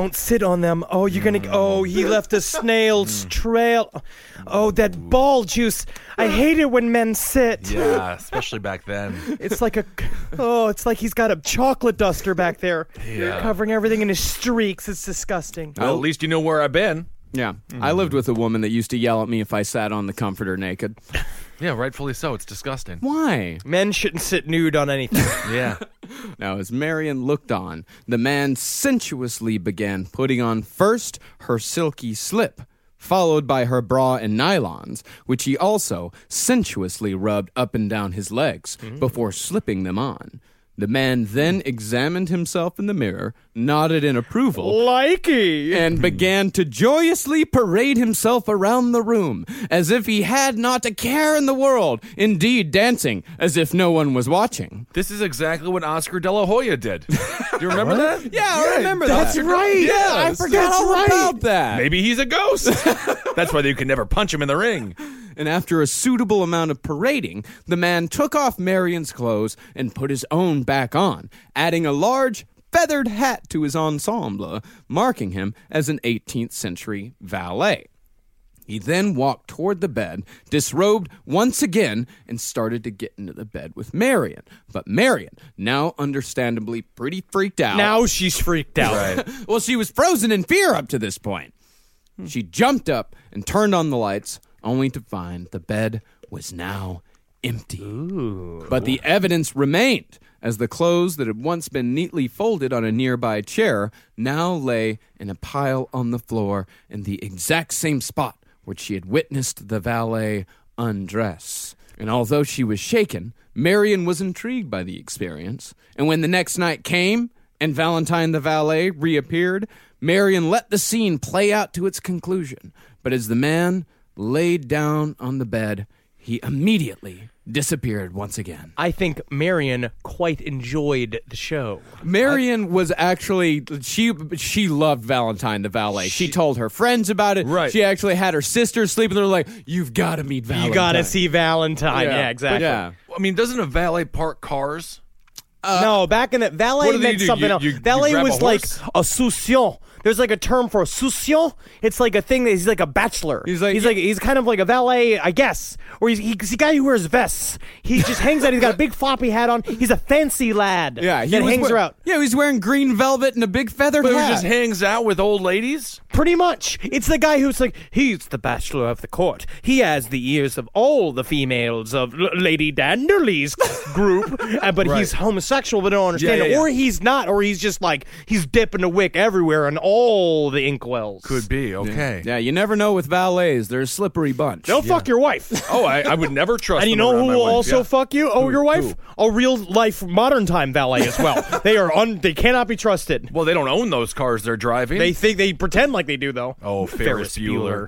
on them. Oh, you're gonna. Oh, he left a snail's trail. Oh, that ball juice. I hate it when men sit. Yeah, especially back then. It's like it's like he's got a chocolate duster back there, covering everything in his streaks. It's disgusting. Well, at least you know where I've been. Yeah, I lived with a woman that used to yell at me if I sat on the comforter naked. Yeah, rightfully so. It's disgusting. Why? Men shouldn't sit nude on anything. Yeah. Now, as Marion looked on, the man sensuously began putting on first her silky slip, followed by her bra and nylons, which he also sensuously rubbed up and down his legs before slipping them on. The man then examined himself in the mirror, nodded in approval, Likey! and began to joyously parade himself around the room as if he had not a care in the world, indeed dancing as if no one was watching. This is exactly what Oscar De La Hoya did. Do you remember that? Yeah, I remember that. That's right. Yeah, I That's forgot all right. about that. Maybe he's a ghost. That's why you can never punch him in the ring. And after a suitable amount of parading, the man took off Marion's clothes and put his own back on, adding a large feathered hat to his ensemble, marking him as an 18th century valet. He then walked toward the bed, disrobed once again, and started to get into the bed with Marion. But Marion, now understandably pretty freaked out. Now she's freaked out. Right. Well, she was frozen in fear up to this point. She jumped up and turned on the lights, only to find the bed was now empty. But the evidence remained, as the clothes that had once been neatly folded on a nearby chair now lay in a pile on the floor in the exact same spot where she had witnessed the valet undress. And although she was shaken, Marion was intrigued by the experience. And when the next night came and Valentine the valet reappeared, Marion let the scene play out to its conclusion. But as the man laid down on the bed, he immediately disappeared once again. I think Marion quite enjoyed the show. Marion was actually, she loved Valentine the valet. She told her friends about it. Right. She actually had her sisters sleep with her, like, you've got to meet Valentine. You got to see Valentine. Yeah, exactly. Yeah. I mean, doesn't a valet park cars? No, back in the valet What do they meant do? something else. You Valet grab a was like horse? a soucion. There's like a term for a soucion. It's like a thing that he's like a bachelor. He's kind of like a valet, I guess. Or he's a guy who wears vests. He just hangs out. He's got a big floppy hat on. He's a fancy lad. Yeah, that hangs around. Yeah, he's wearing green velvet and a big feathered But hat. he just hangs out with old ladies? Pretty much. It's the guy who's like, he's the bachelor of the court. He has the ears of all the females of Lady Danderly's group, but he's homosexual, but don't understand it. Yeah. Or he's not, or he's just like, he's dipping the wick everywhere in all the inkwells. Could be, okay. Yeah, you never know with valets. They're a slippery bunch. They'll fuck your wife. Oh, I would never trust And you them know around who my will wife. also Yeah. fuck you? Oh, your wife? Who? A real life modern time valet as well. They cannot be trusted. Well, they don't own those cars they're driving. They pretend like they do though. Oh, Ferris Bueller.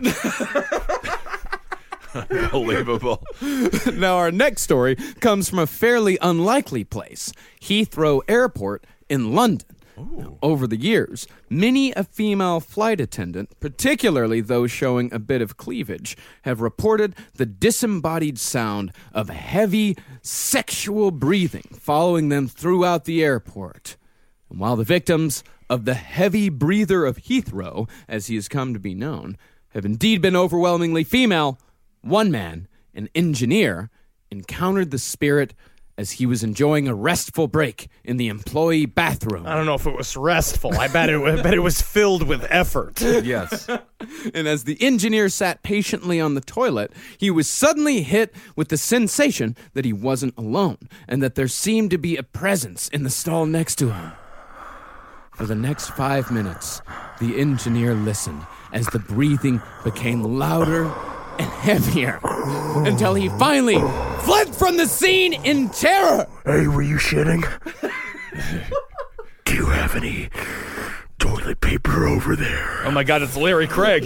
Unbelievable. Now, our next story comes from a fairly unlikely place, Heathrow Airport in London. Now, over the years, many a female flight attendant, particularly those showing a bit of cleavage, have reported the disembodied sound of heavy sexual breathing following them throughout the airport. And while the victims of the heavy breather of Heathrow, as he has come to be known, have indeed been overwhelmingly female, one man, an engineer, encountered the spirit as he was enjoying a restful break in the employee bathroom. I don't know if it was restful. I bet it was filled with effort. Yes. And as the engineer sat patiently on the toilet, he was suddenly hit with the sensation that he wasn't alone and that there seemed to be a presence in the stall next to him. For the next 5 minutes, the engineer listened as the breathing became louder and heavier until he finally fled from the scene in terror. Hey, were you shitting? Do you have any toilet toilet paper over there. Oh my God, it's Larry Craig.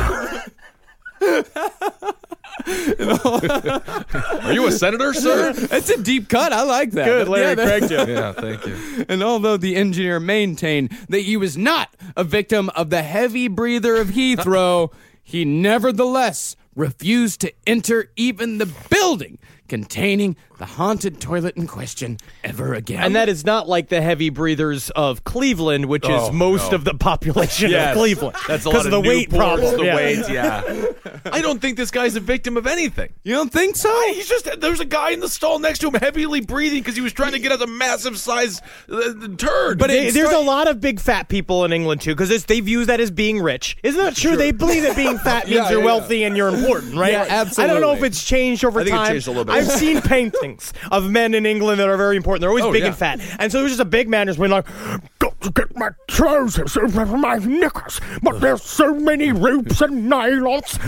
Are you a senator, sir? That's a deep cut. I like that. Good, Larry Craig joke. Yeah, thank you. And although the engineer maintained that he was not a victim of the heavy breather of Heathrow, he nevertheless refused to enter even the building containing the haunted toilet in question ever again. And that is not like the heavy breathers of Cleveland, which is most of the population of Cleveland. That's a because lot of the weight problem. The Yeah. weight, yeah. I don't think this guy's a victim of anything. You don't think so? He's just, there's a guy in the stall next to him heavily breathing because he was trying to get out a massive size turd. But there's a lot of big fat people in England, too, because they view that as being rich. Isn't that true? They believe that being fat means you're wealthy and you're important, right? Yeah, absolutely. I don't know if it's changed over I think it time. changed a little bit. I've seen paintings of men in England that are very important. They're always big yeah. and fat. And so there's just a big man just being like, got to get my trousers over my knickers, but there's so many ropes and nylons.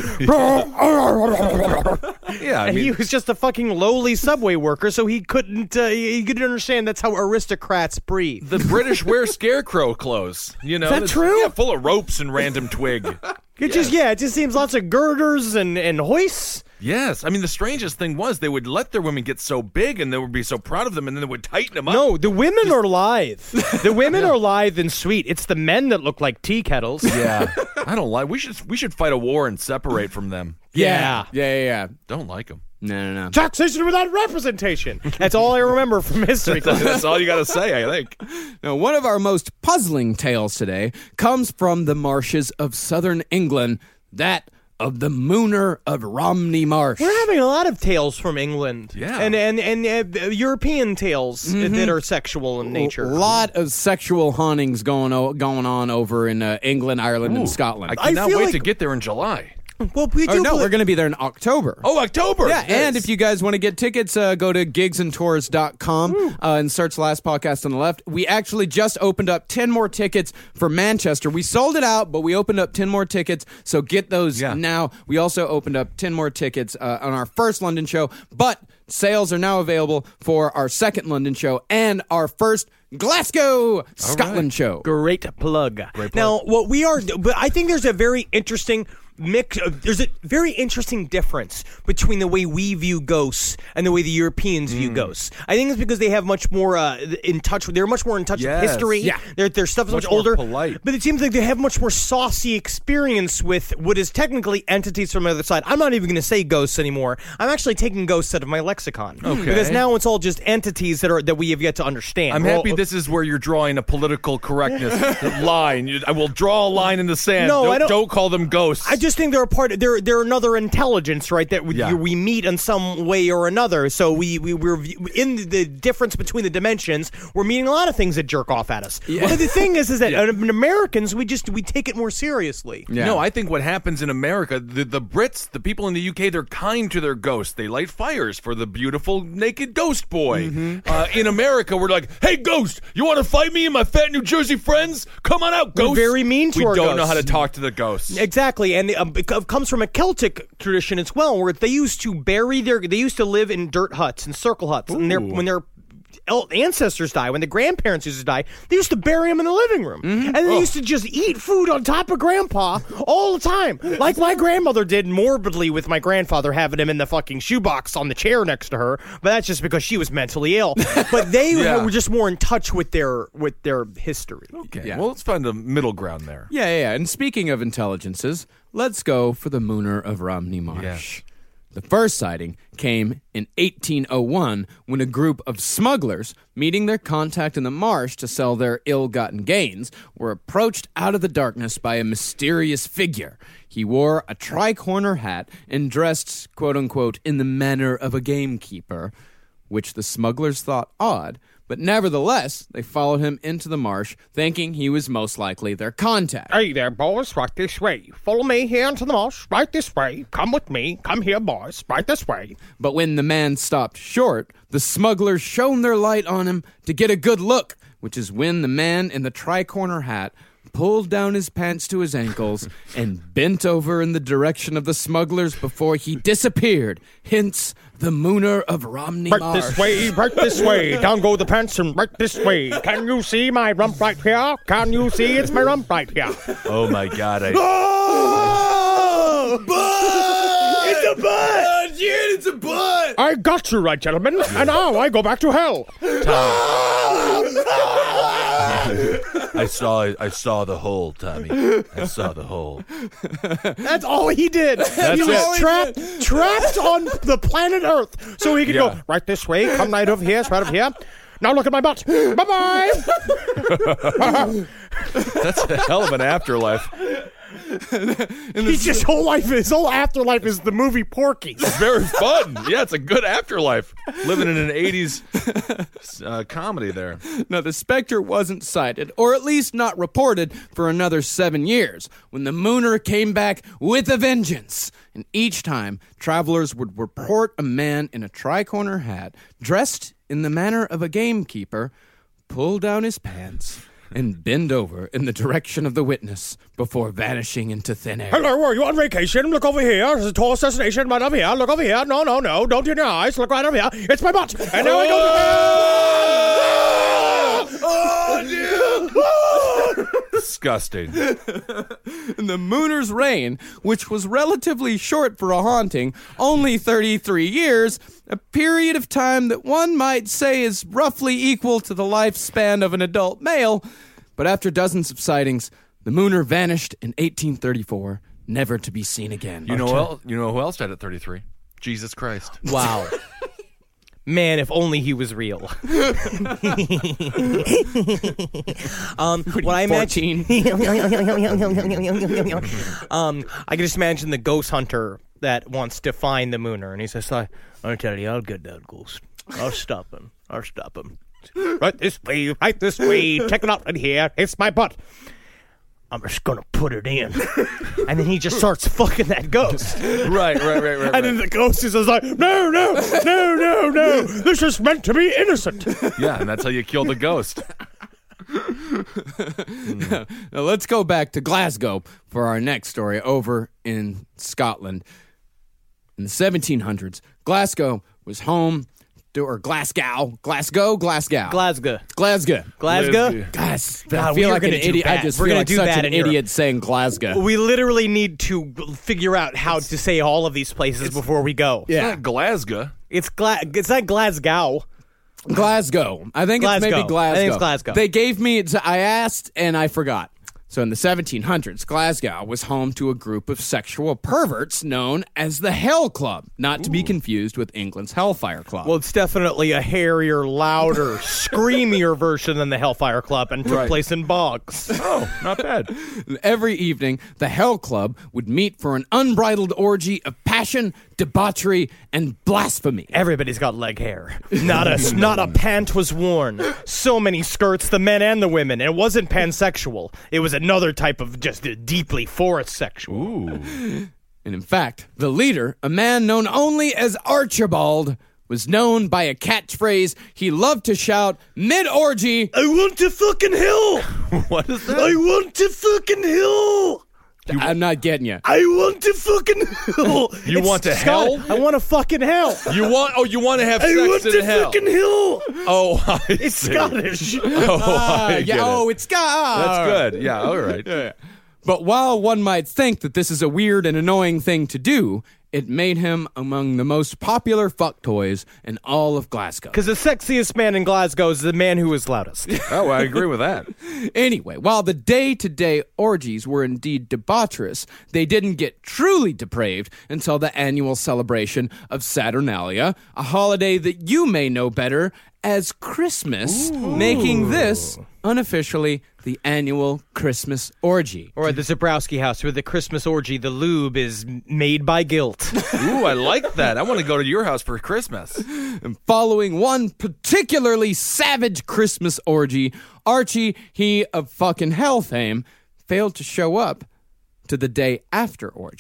yeah, I And mean, he was just a fucking lowly subway worker, so he couldn't understand that's how aristocrats breathe. the British wear scarecrow clothes. You know, Is that It's- true? Yeah, full of ropes and random twig. It just seems lots of girders and hoists. Yes, I mean the strangest thing was they would let their women get so big and they would be so proud of them, and then they would tighten them up. No, the women are lithe. The women are lithe and sweet. It's the men that look like tea kettles. Yeah, I don't like. We should fight a war and separate from them. Yeah. Don't like them. No. Taxation without representation. That's all I remember from history class. That's all you got to say, I think. Now, one of our most puzzling tales today comes from the marshes of southern England, that of the Mooner of Romney Marsh. We're having a lot of tales from England. Yeah. And European tales that are sexual in nature. A lot of sexual hauntings going on over in England, Ireland, and Scotland. I cannot feel wait like- to get there in July. Well, we do. Oh, no, we're going to be there in October. Oh, October. Yeah, Yes. and if you guys want to get tickets, go to gigsandtours.com and search Last Podcast on the Left. We actually just opened up 10 more tickets for Manchester. We sold it out, but we opened up 10 more tickets, so get those now. We also opened up 10 more tickets on our first London show, but sales are now available for our second London show and our first Glasgow, Scotland show. Great plug. Now, what we are, but I think there's a very interesting there's a very interesting difference between the way we view ghosts and the way the Europeans view ghosts. I think it's because they have much more they're much more in touch with history. Yeah. Their stuff is much more older. polite. But it seems like they have much more saucy experience with what is technically entities from the other side. I'm not even going to say ghosts anymore. I'm actually taking ghosts out of my lexicon. Okay. Because now it's all just entities that we have yet to understand. I'm happy this is where you're drawing a political correctness line. I will draw a line in the sand. No, I don't- Don't call them ghosts. I just think they're a part. They're another intelligence, right? That Yeah. we meet in some way or another. So we're in the difference between the dimensions. We're meeting a lot of things that jerk off at us. Yeah. But the thing is that Americans we take it more seriously. Yeah. No, I think what happens in America, the Brits, the people in the UK, they're kind to their ghosts. They light fires for the beautiful naked ghost boy. In America, we're like, hey, ghost, you want to fight me and my fat New Jersey friends? Come on out, ghost. We're very mean to we our don't know ghosts. how to talk to the ghosts. Exactly, and it comes from a Celtic tradition as well, where they used to live in dirt huts and circle huts, and when their ancestors die, when the grandparents used to die, they used to bury them in the living room, and they used to just eat food on top of Grandpa all the time, like my grandmother did morbidly with my grandfather having him in the fucking shoebox on the chair next to her. But that's just because she was mentally ill. But they were just more in touch with their history. Okay, Yeah. well, let's find a middle ground there. Yeah. And speaking of intelligences, let's go for the Mooner of Romney Marsh. Yes. The first sighting came in 1801 when a group of smugglers, meeting their contact in the marsh to sell their ill-gotten gains, were approached out of the darkness by a mysterious figure. He wore a tri-corner hat and dressed, quote-unquote, in the manner of a gamekeeper, which the smugglers thought odd, but nevertheless, they followed him into the marsh, thinking he was most likely their contact. Hey there, boys, right this way. Follow me here into the marsh, right this way. Come with me. Come here, boys, right this way. But when the man stopped short, the smugglers shone their light on him to get a good look, which is when the man in the tri-corner hat pulled down his pants to his ankles, and bent over in the direction of the smugglers before he disappeared. Hence, the Mooner of Romney Right Marsh. this way, right this way. Down go the pants and right this way. Can you see my rump right here? Can you see it's my rump right here? Oh my God! It's a butt! It's a butt! I got you right, gentlemen. And now I go back to hell. I saw the hole, Tommy. I saw the hole. That's all he did. He was trapped on the planet Earth. So he could go right this way, come right over here, right over here. Now look at my butt. Bye-bye. That's a hell of an afterlife. His whole afterlife is the movie Porky. It's very fun. Yeah, it's a good afterlife. Living in an 80s comedy there. Now, the specter wasn't sighted, or at least not reported, for another 7 years, when the Mooner came back with a vengeance. And each time, travelers would report a man in a tri-corner hat, dressed in the manner of a gamekeeper, pull down his pants and bend over in the direction of the witness before vanishing into thin air. Hello, are you on vacation? Look over here. There's a tourist destination right over here. Look over here. No. Don't do your eyes. Look right over here. It's my butt. And now I go. Oh, dude. Disgusting. And the Mooner's reign, which was relatively short for a haunting, only 33 years, a period of time that one might say is roughly equal to the lifespan of an adult male. But after dozens of sightings, the Mooner vanished in 1834, never to be seen again. You know who else died at 33? Jesus Christ. Wow. Man, if only he was real. What I imagine, I can just imagine the ghost hunter that wants to find the Mooner, and he says, "I tell you, I'll get that ghost. I'll stop him. Right this way, check it out right here. It's my butt. I'm just gonna put it in." And then he just starts fucking that ghost. Right. And then the ghost is just like, no. This is meant to be innocent. Yeah, and that's how you kill the ghost. Now let's go back to Glasgow for our next story over in Scotland. In the 1700s, Glasgow was home to, or Glasgow. Guys, I feel like an idiot. I just feel like such an idiot saying Glasgow. We literally need to figure out how to say all of these places before we go. It's not Glasgow. It's not Glasgow. Glasgow. I think it's maybe Glasgow. I think it's Glasgow. They gave me, I asked and I forgot. So in the 1700s, Glasgow was home to a group of sexual perverts known as the Hell Club, not to be confused with England's Hellfire Club. Well, it's definitely a hairier, louder, screamier version than the Hellfire Club and took place in bogs. Oh, not bad. Every evening, the Hell Club would meet for an unbridled orgy of passion, debauchery, and blasphemy. Everybody's got leg hair. Not a pant was worn. So many skirts, the men and the women. And it wasn't pansexual. It was another type of just deeply forest sexual. Ooh. And in fact, the leader, a man known only as Archibald, was known by a catchphrase he loved to shout mid-orgy, I want to fucking hell! What is that? I want to fucking hell! I'm not getting you. I want to fucking hell! You want to hell? I want to fucking hell! You want to have sex I want in to hell? fucking hell! Oh, It's Scottish. I get it. It's God. That's good. Yeah, all right. Yeah. But while one might think that this is a weird and annoying thing to do, it made him among the most popular fuck toys in all of Glasgow. Because the sexiest man in Glasgow is the man who is loudest. Oh, I agree with that. Anyway, while the day-to-day orgies were indeed debaucherous, they didn't get truly depraved until the annual celebration of Saturnalia, a holiday that you may know better as Christmas, making this unofficially the annual Christmas orgy. Or at the Zabrowski house, where the Christmas orgy, the lube is made by guilt. Ooh, I like that. I want to go to your house for Christmas. And following one particularly savage Christmas orgy, Archie, he of fucking hell fame, failed to show up to the day after orgy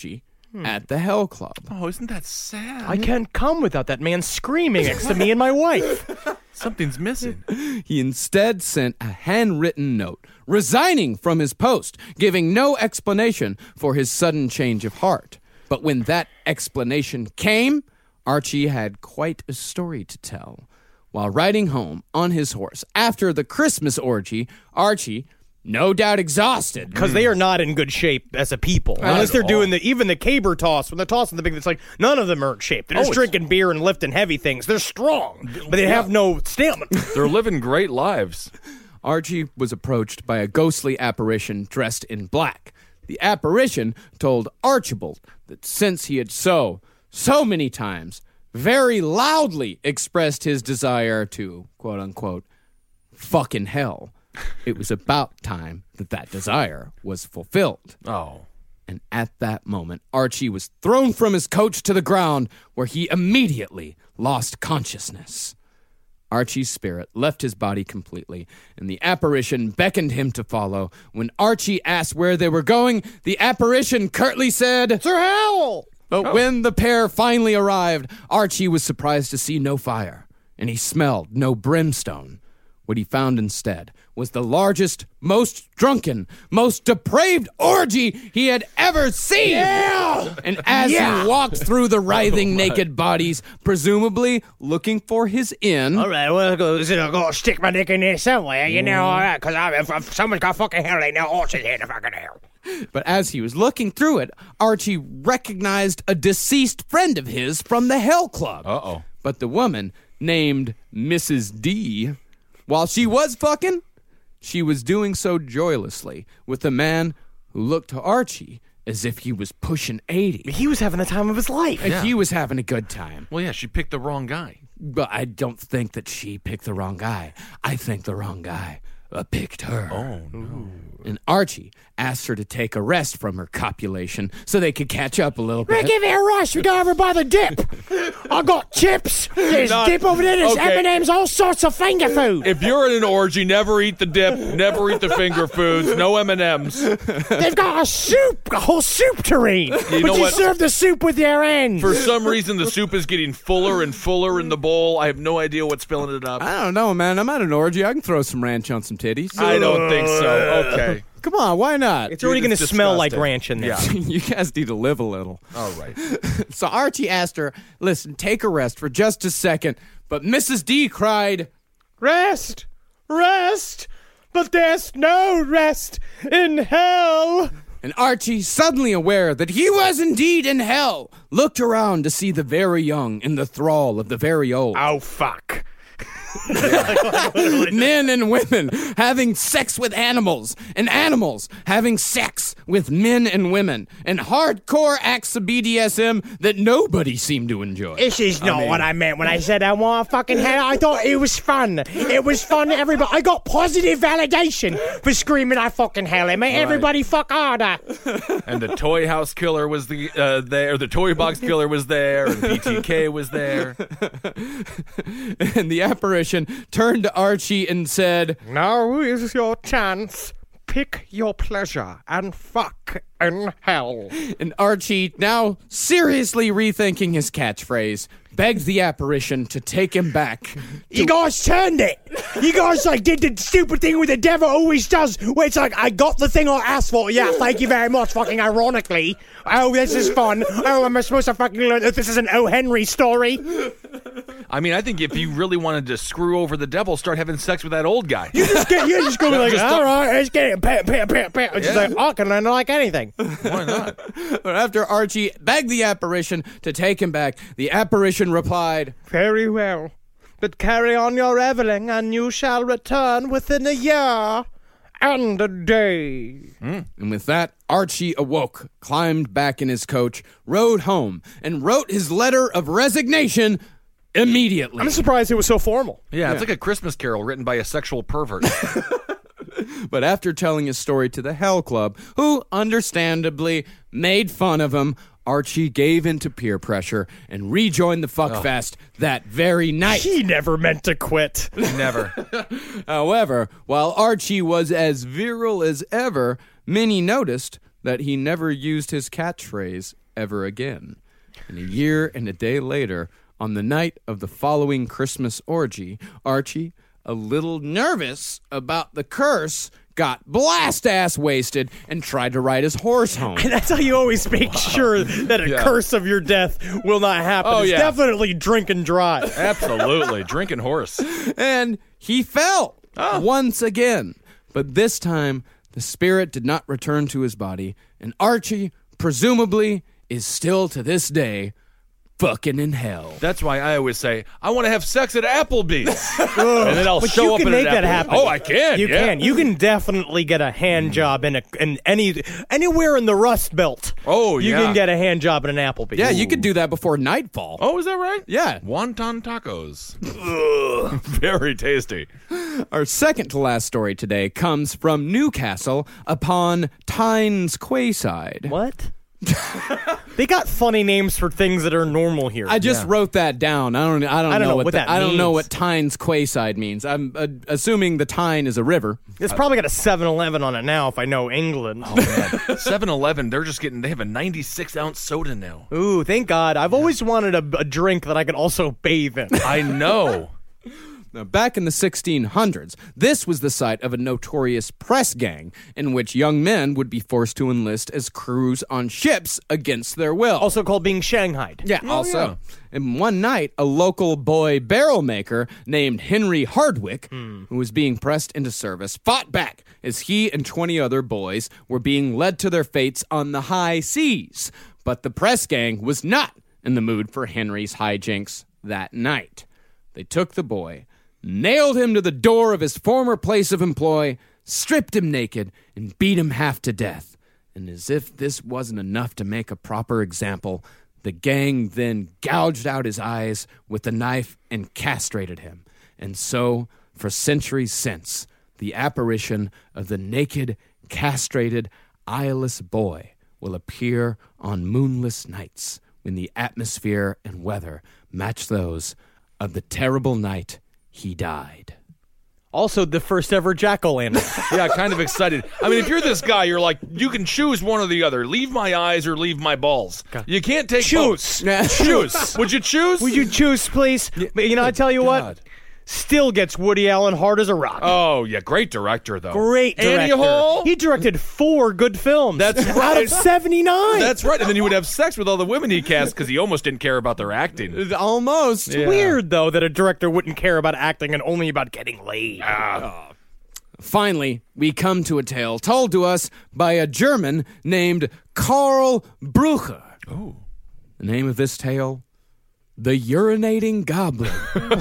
at the Hell Club. Oh, isn't that sad? I can't come without that man screaming next to me and my wife. Something's missing. He instead sent a handwritten note resigning from his post, giving no explanation for his sudden change of heart. But when that explanation came, Archie had quite a story to tell. While riding home on his horse after the Christmas orgy, Archie, no doubt exhausted. Because they are not in good shape as a people. Unless they're doing even the caber toss. When they're tossing the big, it's like none of them are in shape. They're just drinking beer and lifting heavy things. They're strong, but they have no stamina. They're living great lives. Archie was approached by a ghostly apparition dressed in black. The apparition told Archibald that since he had so many times, very loudly expressed his desire to, quote-unquote, fuck in hell, it was about time that desire was fulfilled. Oh. And at that moment, Archie was thrown from his coach to the ground, where he immediately lost consciousness. Archie's spirit left his body completely, and the apparition beckoned him to follow. When Archie asked where they were going, the apparition curtly said, "To hell!" But when the pair finally arrived, Archie was surprised to see no fire, and he smelled no brimstone. What he found instead was the largest, most drunken, most depraved orgy he had ever seen. Yeah! And as he walked through the writhing naked bodies, presumably looking for his inn. All right, well, I've got to stick my dick in there somewhere, you know, all right, because if someone's got fucking hell, ain't no horses here to fucking hell. But as he was looking through it, Archie recognized a deceased friend of his from the Hell Club. Uh-oh. But the woman, named Mrs. D, while she was fucking, she was doing so joylessly with a man who looked to Archie as if he was pushing 80. He was having the time of his life. And he was having a good time. Well, yeah, she picked the wrong guy. But I don't think that she picked the wrong guy. I think the wrong guy picked her. Oh, no. And Archie asked her to take a rest from her copulation so they could catch up a little bit. Give me a rush. We go over by the dip. I got chips. There's dip over there. There's M&M's, all sorts of finger food. If you're in an orgy, never eat the dip, never eat the finger foods, no M&Ms. They've got a whole soup tureen. You know what? serve the soup with your ends. For some reason, the soup is getting fuller and fuller in the bowl. I have no idea what's filling it up. I don't know, man. I'm at an orgy. I can throw some ranch on some titties. I don't think so. Okay. Come on, why not? It's already going to smell like disgusting. ranch in there. Yeah. You guys need to live a little. All right. So Archie asked her, listen, take a rest for just a second. But Mrs. D cried, Rest! Rest! But there's no rest in hell! and Archie, suddenly aware that he was indeed in hell, looked around to see the very young in the thrall of the very old. Oh, fuck. Men and women having sex with animals, and animals having sex with men and women, and hardcore acts of BDSM that nobody seemed to enjoy. This is not what I meant when I said I want fucking hell. I thought it was fun. It was fun. Everybody, I got positive validation for screaming I fucking hell. It made everybody fuck harder. And the toy house killer was there. The toy box killer was there. And BTK was there. And the apparition turned to Archie and said, Now is your chance. Pick your pleasure and fuck in hell. and Archie, now seriously rethinking his catchphrase, begged the apparition to take him back. You guys turned it. You guys did the stupid thing with the devil always does, where it's like, I got the thing I asked for. Yeah, thank you very much. Fucking ironically. Oh, this is fun. Oh, am I supposed to fucking learn that this is an O. Henry story? I mean, I think if you really wanted to screw over the devil, start having sex with that old guy. You just go like, Just all right, let's get it. Pat. It's just like, I can learn to like anything. Why not? But after Archie begged the apparition to take him back, the apparition replied, Very well. But carry on your reveling, and you shall return within a year and a day. And with that, Archie awoke, climbed back in his coach, rode home, and wrote his letter of resignation immediately. I'm surprised it was so formal. Yeah, it's like a Christmas carol written by a sexual pervert. But after telling his story to the Hell Club, who understandably made fun of him, Archie gave in to peer pressure and rejoined the fuckfest that very night. He never meant to quit. Never. However, while Archie was as virile as ever, many noticed that he never used his catchphrase ever again. And a year and a day later, on the night of the following Christmas orgy, Archie, a little nervous about the curse, got blast-ass wasted and tried to ride his horse home. And that's how you always make sure that a curse of your death will not happen. Oh, It's yeah. definitely drink and drive. Absolutely. Drinking horse. And he fell once again. But this time, the spirit did not return to his body, and Archie, presumably, is still to this day fucking in hell. That's why I always say, I want to have sex at Applebee's. And then I'll But show you up can at make an that Applebee's. happen. Oh, I can. You yeah. can. You can definitely get a hand job in anywhere in the Rust Belt. Oh, You yeah. can get a hand job at an Applebee's. Yeah, you could do that before nightfall. Oh, is that right? Yeah. Wonton tacos. Very tasty. Our second to last story today comes from Newcastle upon Tynes Quayside. What? They got funny names for things that are normal here. I just wrote that down. I don't know what that I don't know means. what Tynes Quayside means. I'm assuming the Tyne is a river. It's probably got a 7-Eleven on it now if I know England. 7-Eleven, they have a 96-ounce soda now. Ooh, thank God. I've always wanted a drink that I could also bathe in. I know. Now, back in the 1600s, this was the site of a notorious press gang in which young men would be forced to enlist as crews on ships against their will. Also called being shanghaied. Yeah, also. And one night, a local boy barrel maker named Henry Hardwick, who was being pressed into service, fought back as he and 20 other boys were being led to their fates on the high seas. But the press gang was not in the mood for Henry's hijinks that night. They took the boy, nailed him to the door of his former place of employ, stripped him naked, and beat him half to death. And as if this wasn't enough to make a proper example, the gang then gouged out his eyes with a knife and castrated him. And so, for centuries since, the apparition of the naked, castrated, eyeless boy will appear on moonless nights when the atmosphere and weather match those of the terrible night he died. Also, the first ever jack-o'-lantern. Yeah, kind of excited. I mean, if you're this guy, you're like, you can choose one or the other. Leave my eyes or leave my balls. You can't take Choose. both. Choose. Would you choose? Would you choose, please? But, I tell you what, God. still gets Woody Allen hard as a rock. Oh, yeah, great director, though. Great director. Annie Hall? He directed 4 good films. That's Out right. of 79. That's right. And then he would have sex with all the women he cast because he almost didn't care about their acting. Almost. It's weird, though, that a director wouldn't care about acting and only about getting laid. Finally, we come to a tale told to us by a German named Karl Brücher. Oh. The name of this tale, The Urinating Goblin.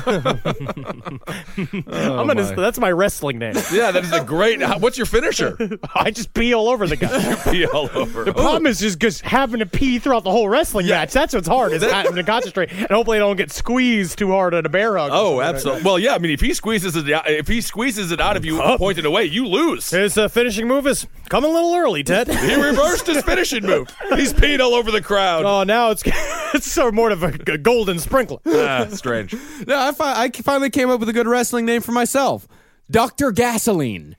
That's my wrestling name. Yeah, that is a great... What's your finisher? I just pee all over the guy. Pee all over. The problem is just having to pee throughout the whole wrestling match. That's what's hard, is having to concentrate. And hopefully I don't get squeezed too hard at a bear hug. Oh, absolutely. Well, yeah. I mean, if he squeezes it out of you, pointed away, you lose. His finishing move is coming a little early, Ted. He reversed his finishing move. He's peed all over the crowd. Oh, now it's sort of more of a golden sprinkler. Strange. No, I finally came up with a good wrestling name for myself. Dr. Gasoline.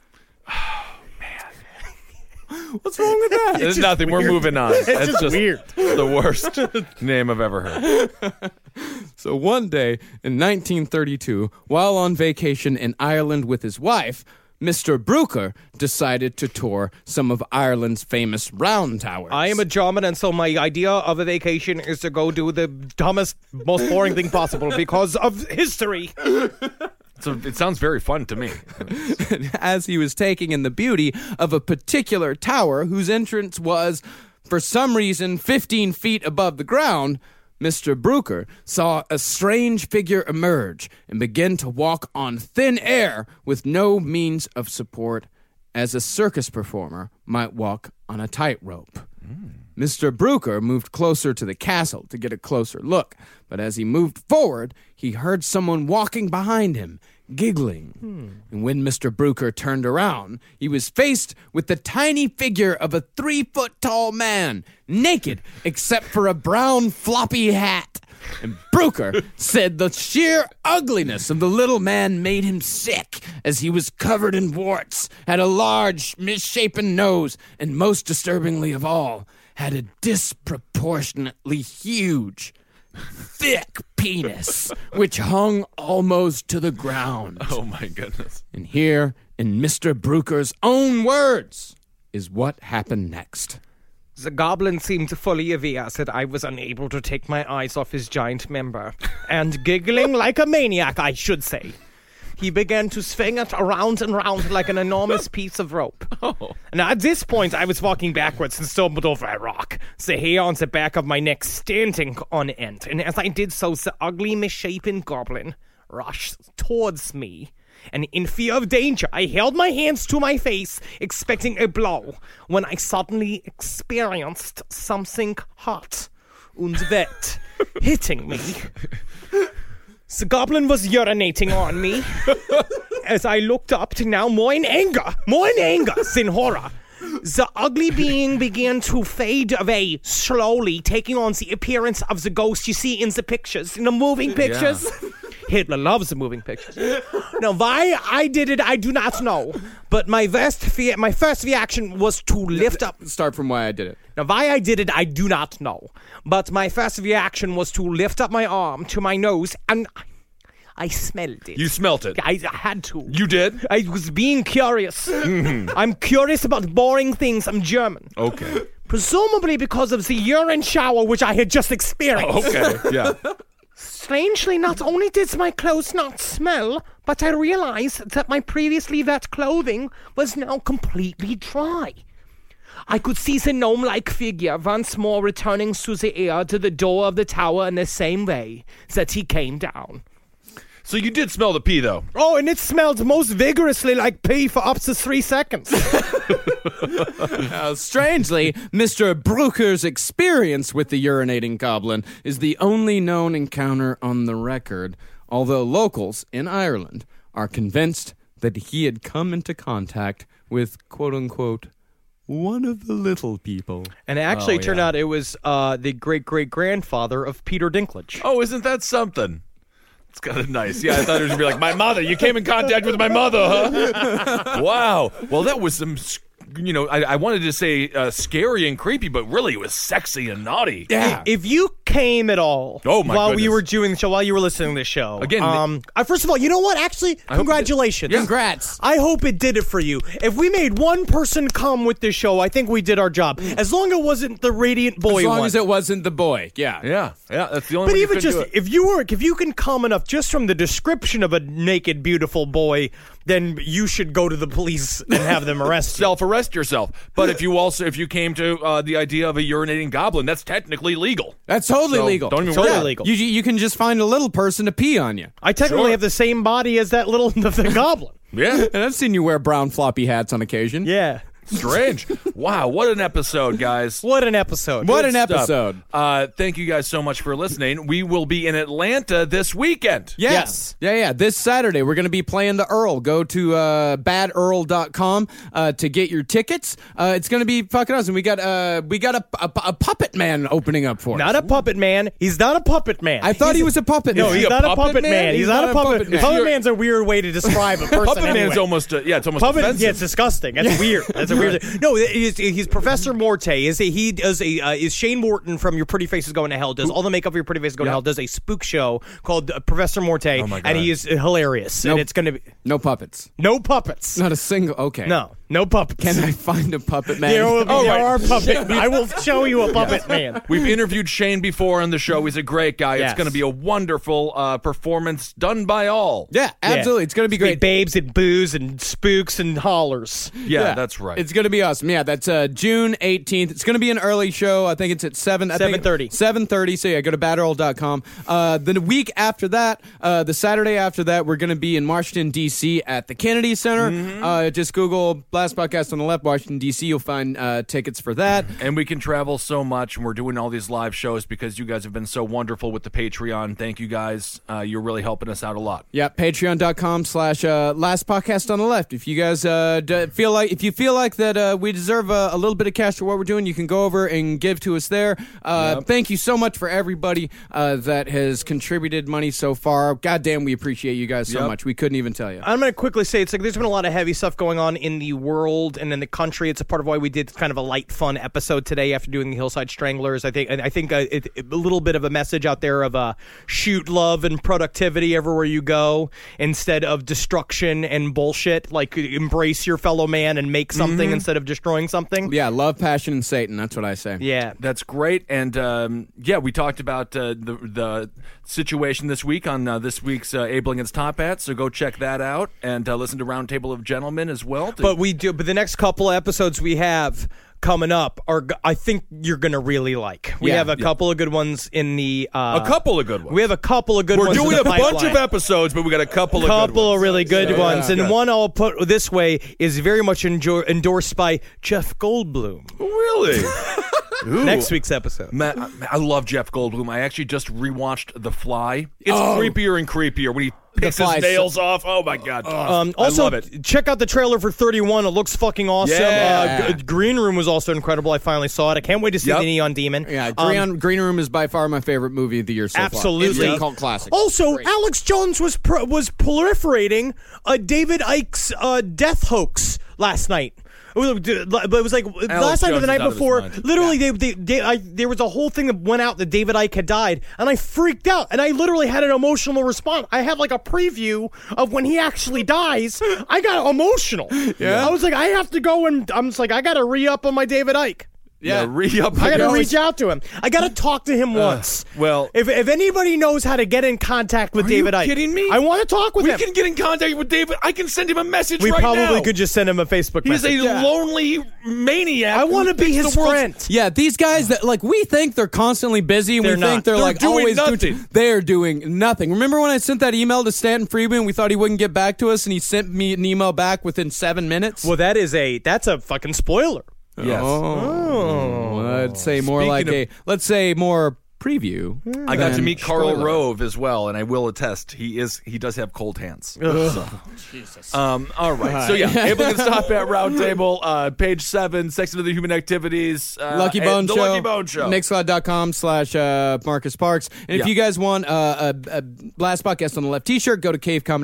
What's wrong with that? There's nothing. We're moving on. It's just weird. The worst name I've ever heard. So one day in 1932, while on vacation in Ireland with his wife, Mr. Brücher decided to tour some of Ireland's famous round towers. I am a German, and so my idea of a vacation is to go do the dumbest, most boring thing possible because of history. So it sounds very fun to me. As he was taking in the beauty of a particular tower whose entrance was, for some reason, 15 feet above the ground, Mr. Brücher saw a strange figure emerge and begin to walk on thin air with no means of support, as a circus performer might walk on a tightrope. Mr. Brücher moved closer to the castle to get a closer look, but as he moved forward, he heard someone walking behind him, giggling. And when Mr. Brücher turned around, he was faced with the tiny figure of a 3-foot-tall man, naked except for a brown floppy hat. And Brücher said the sheer ugliness of the little man made him sick, as he was covered in warts, had a large, misshapen nose, and most disturbingly of all, had a disproportionately huge, thick penis, which hung almost to the ground. Oh, my goodness. And here, in Mr. Brooker's own words, is what happened next. The goblin seemed fully aware that I was unable to take my eyes off his giant member, and giggling like a maniac, I should say, he began to swing it around and round like an enormous piece of rope. Oh. And at this point, I was walking backwards and stumbled over a rock, the hair on the back of my neck standing on end. And as I did so, the ugly, misshapen goblin rushed towards me. And in fear of danger, I held my hands to my face, expecting a blow, when I suddenly experienced something hot and wet hitting me. The goblin was urinating on me. As I looked up to now more in anger than horror. The ugly being began to fade away slowly, taking on the appearance of the ghost you see in the pictures, in the moving pictures. Yeah. Hitler loves the moving pictures. Now, why I did it, I do not know. But my first reaction was to lift up. Start from why I did it. Now, why I did it, I do not know. But my first reaction was to lift up my arm to my nose, and I smelled it. You smelt it? I had to. You did? I was being curious. I'm curious about boring things. I'm German. Okay. Presumably because of the urine shower which I had just experienced. Okay, yeah. Strangely, not only did my clothes not smell, but I realized that my previously wet clothing was now completely dry. I could see the gnome-like figure once more returning through the air to the door of the tower in the same way that he came down. So you did smell the pee, though. Oh, and it smelled most vigorously like pee for up to 3 seconds. Strangely, Mr. Brooker's experience with the urinating goblin is the only known encounter on the record, although locals in Ireland are convinced that he had come into contact with, quote-unquote, one of the little people. And it actually turned out it was the great-great-grandfather of Peter Dinklage. Oh, isn't that something? It's kind of nice. Yeah, I thought it was going to be like, my mother. You came in contact with my mother, huh? Wow. Well, that was some, I wanted to say scary and creepy, but really it was sexy and naughty. Yeah. If you came at all while we were doing the show, while you were listening to the show. Again, first of all, you know what? Actually, congratulations. Congrats. I hope it did it for you. If we made one person come with this show, I think we did our job. As long as it wasn't the Radiant Boy one. As long as it wasn't the boy. Yeah. Yeah. That's the only But way even you just, do it. if you can come enough just from the description of a naked, beautiful boy, then you should go to the police and have them arrest you. Self-arrest yourself. But if you came to the idea of a urinating goblin, that's technically legal. That's totally legal. Don't even Totally worry. legal. You can just find a little person to pee on you. I technically have the same body as that little the goblin. Yeah. And I've seen you wear brown floppy hats on occasion. Yeah. Strange. Wow, what an episode, guys. What an episode. What an Stuff. episode. Thank you guys so much for listening. We will be in Atlanta this weekend. Yes. Yeah. This Saturday, we're going to be playing the Earl. Go to badearl.com to get your tickets. It's going to be fucking awesome. We got a puppet man opening up for us. Not a puppet man. He's not a puppet man. I thought he was a puppet man. No, he's not a puppet man. He's not a puppet man. Puppet man's a weird way to describe a person. Puppet anyway. man's almost, it's almost Puppet, offensive. yeah, it's disgusting. That's weird. That's a weird thing. No, he's Professor Morte. Is Shane Morton from Your Pretty Face is Going to Hell, does all the makeup of Your Pretty Face is Going to Hell, does a spook show called Professor Morte, and he is hilarious. And it's going to be... No puppets. No puppets. Not a single... Okay. No puppets. Can I find a puppet man? There are puppet. I will show you a puppet man. We've interviewed Shane before on the show. He's a great guy. Yes. It's going to be a wonderful performance done by all. Yeah, absolutely. It's going to be great. Babes and booze and spooks and hollers. Yeah, that's right. It's going to be awesome. Yeah, that's June 18th. It's going to be an early show. I think it's at 7:30. 7:30. So yeah, go to badearl.com. The week after that, the Saturday after that, we're going to be in Washington, D.C. at the Kennedy Center. Just Google Last Podcast on the Left, Washington, D.C. You'll find tickets for that. And we can travel so much, and we're doing all these live shows because you guys have been so wonderful with the Patreon. Thank you guys. You're really helping us out a lot. Yeah, patreon.com/Last Podcast on the Left. If you guys feel like fact that we deserve a little bit of cash for what we're doing, you can go over and give to us there. Thank you so much for everybody that has contributed money so far. Goddamn, we appreciate you guys so much. We couldn't even tell you. I'm going to quickly say it's like there's been a lot of heavy stuff going on in the world and in the country. It's a part of why we did kind of a light, fun episode today after doing the Hillside Stranglers. I think a little bit of a message out there of shoot love and productivity everywhere you go instead of destruction and bullshit. Like embrace your fellow man and make something instead of destroying something. Yeah, love, passion, and Satan. That's what I say. Yeah, that's great. And we talked about the situation this week on this week's Abel Against Top Hats. So go check that out and listen to Roundtable of Gentlemen as well. But the next couple episodes we have coming up are, I think you're going to really like. We have a couple of good ones in the... a couple of good ones. We have a couple of good ones. We're doing a bunch of episodes, but we got a couple of good ones. Of really good ones. And one I'll put this way is very much endorsed by Jeff Goldblum. Really? Next week's episode. Man, I love Jeff Goldblum. I actually just rewatched The Fly. It's creepier and creepier when he picks his nails off. Oh, my God. Also, I love it. Check out the trailer for 31. It looks fucking awesome. Yeah. Green Room was also incredible. I finally saw it. I can't wait to see the Neon Demon. Yeah, Green Room is by far my favorite movie of the year so far. Absolutely. It's a cult classic. Also, Alex Jones was proliferating David Icke's death hoax last night. But it was like last night or the night before. Literally, there was a whole thing that went out that David Icke had died, and I freaked out, and I literally had an emotional response. I had like a preview of when he actually dies. I got emotional. Yeah, I was like, I have to go, and I'm just like, I got to re-up on my David Icke. Yeah, re-up. I got to reach out to him. I got to talk to him once. Well, if anybody knows how to get in contact with David Icke, are you kidding me? I want to talk with him. We can get in contact with David. I can send him a message right now. We probably could just send him a Facebook message. He's a lonely maniac. I want to be his friend. Yeah, these guys that we think they're constantly busy. And we think they're like doing always nothing. They're doing nothing. Remember when I sent that email to Stanton Friedman? We thought he wouldn't get back to us, and he sent me an email back within 7 minutes. Well, that's a fucking spoiler. Yes. Let's say more let's say more preview. I got to meet Karl Rove as well, and I will attest he does have cold hands. So. Jesus. All right. So Abel Against Top Hat Roundtable, page 7, Sex and Other Human Activities, Lucky Bone Show, Lucky Bone Show, Mixcloud.com/Marcus Parks. And if you guys want a Last Podcast on the Left t-shirt, go to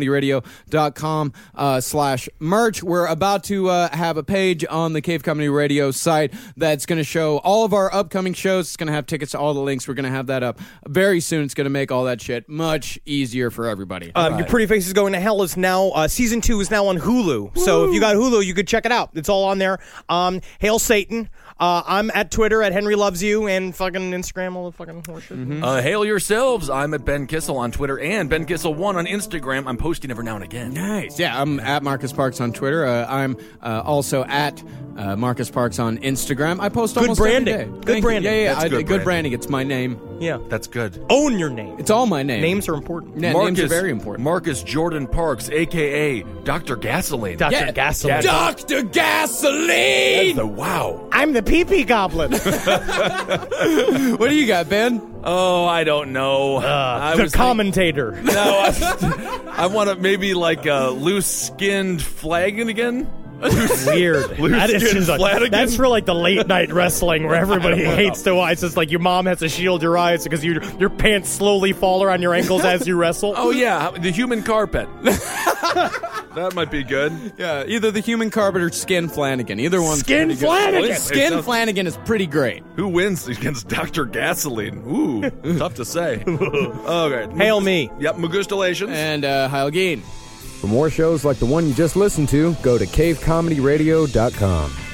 cavecomedyradio.com/merch. We're about to have a page on the Cave Comedy Radio site that's going to show all of our upcoming shows. It's going to have tickets to all the links. We're going to have that up very soon. It's going to make all that shit much easier for everybody. Your Pretty Faces Going to Hell is now season 2 is now on Hulu. Woo! So if you got Hulu, you could check it out. It's all on there. Hail Satan. I'm at Twitter at Henry Loves You and fucking Instagram, all the fucking horseshit. Hail yourselves. I'm at Ben Kissel on Twitter and Ben Kissel1 on Instagram. I'm posting every now and again. Nice. Yeah, I'm at Marcus Parks on Twitter. I'm also at Marcus Parks on Instagram. I post almost every day. Good branding. Yeah. Good branding. It's my name. Yeah. That's good. Own your name. It's all my name. Names are important. Yeah, names are very important. Marcus Jordan Parks, a.k.a. Dr. Gasoline. Dr. Gasoline. Dr. Gasoline! Wow. I'm the pee-pee goblin. What do you got, Ben? Oh, I don't know. The commentator. No, I want to maybe like a loose-skinned Flanagan. Weird. That's for like the late night wrestling where everybody hates to watch. It's just like your mom has to shield your eyes because your pants slowly fall around your ankles as you wrestle. Oh yeah, the human carpet. That might be good. Yeah, either the human carpet or Skin Flanagan. Either one. Skin Flanagan. Skin Flanagan is pretty great. Who wins against Dr. Gasoline? Ooh, tough to say. Okay. Hail me. Yep, Magustalations. And Heil Geen. For more shows like the one you just listened to, go to cavecomedyradio.com.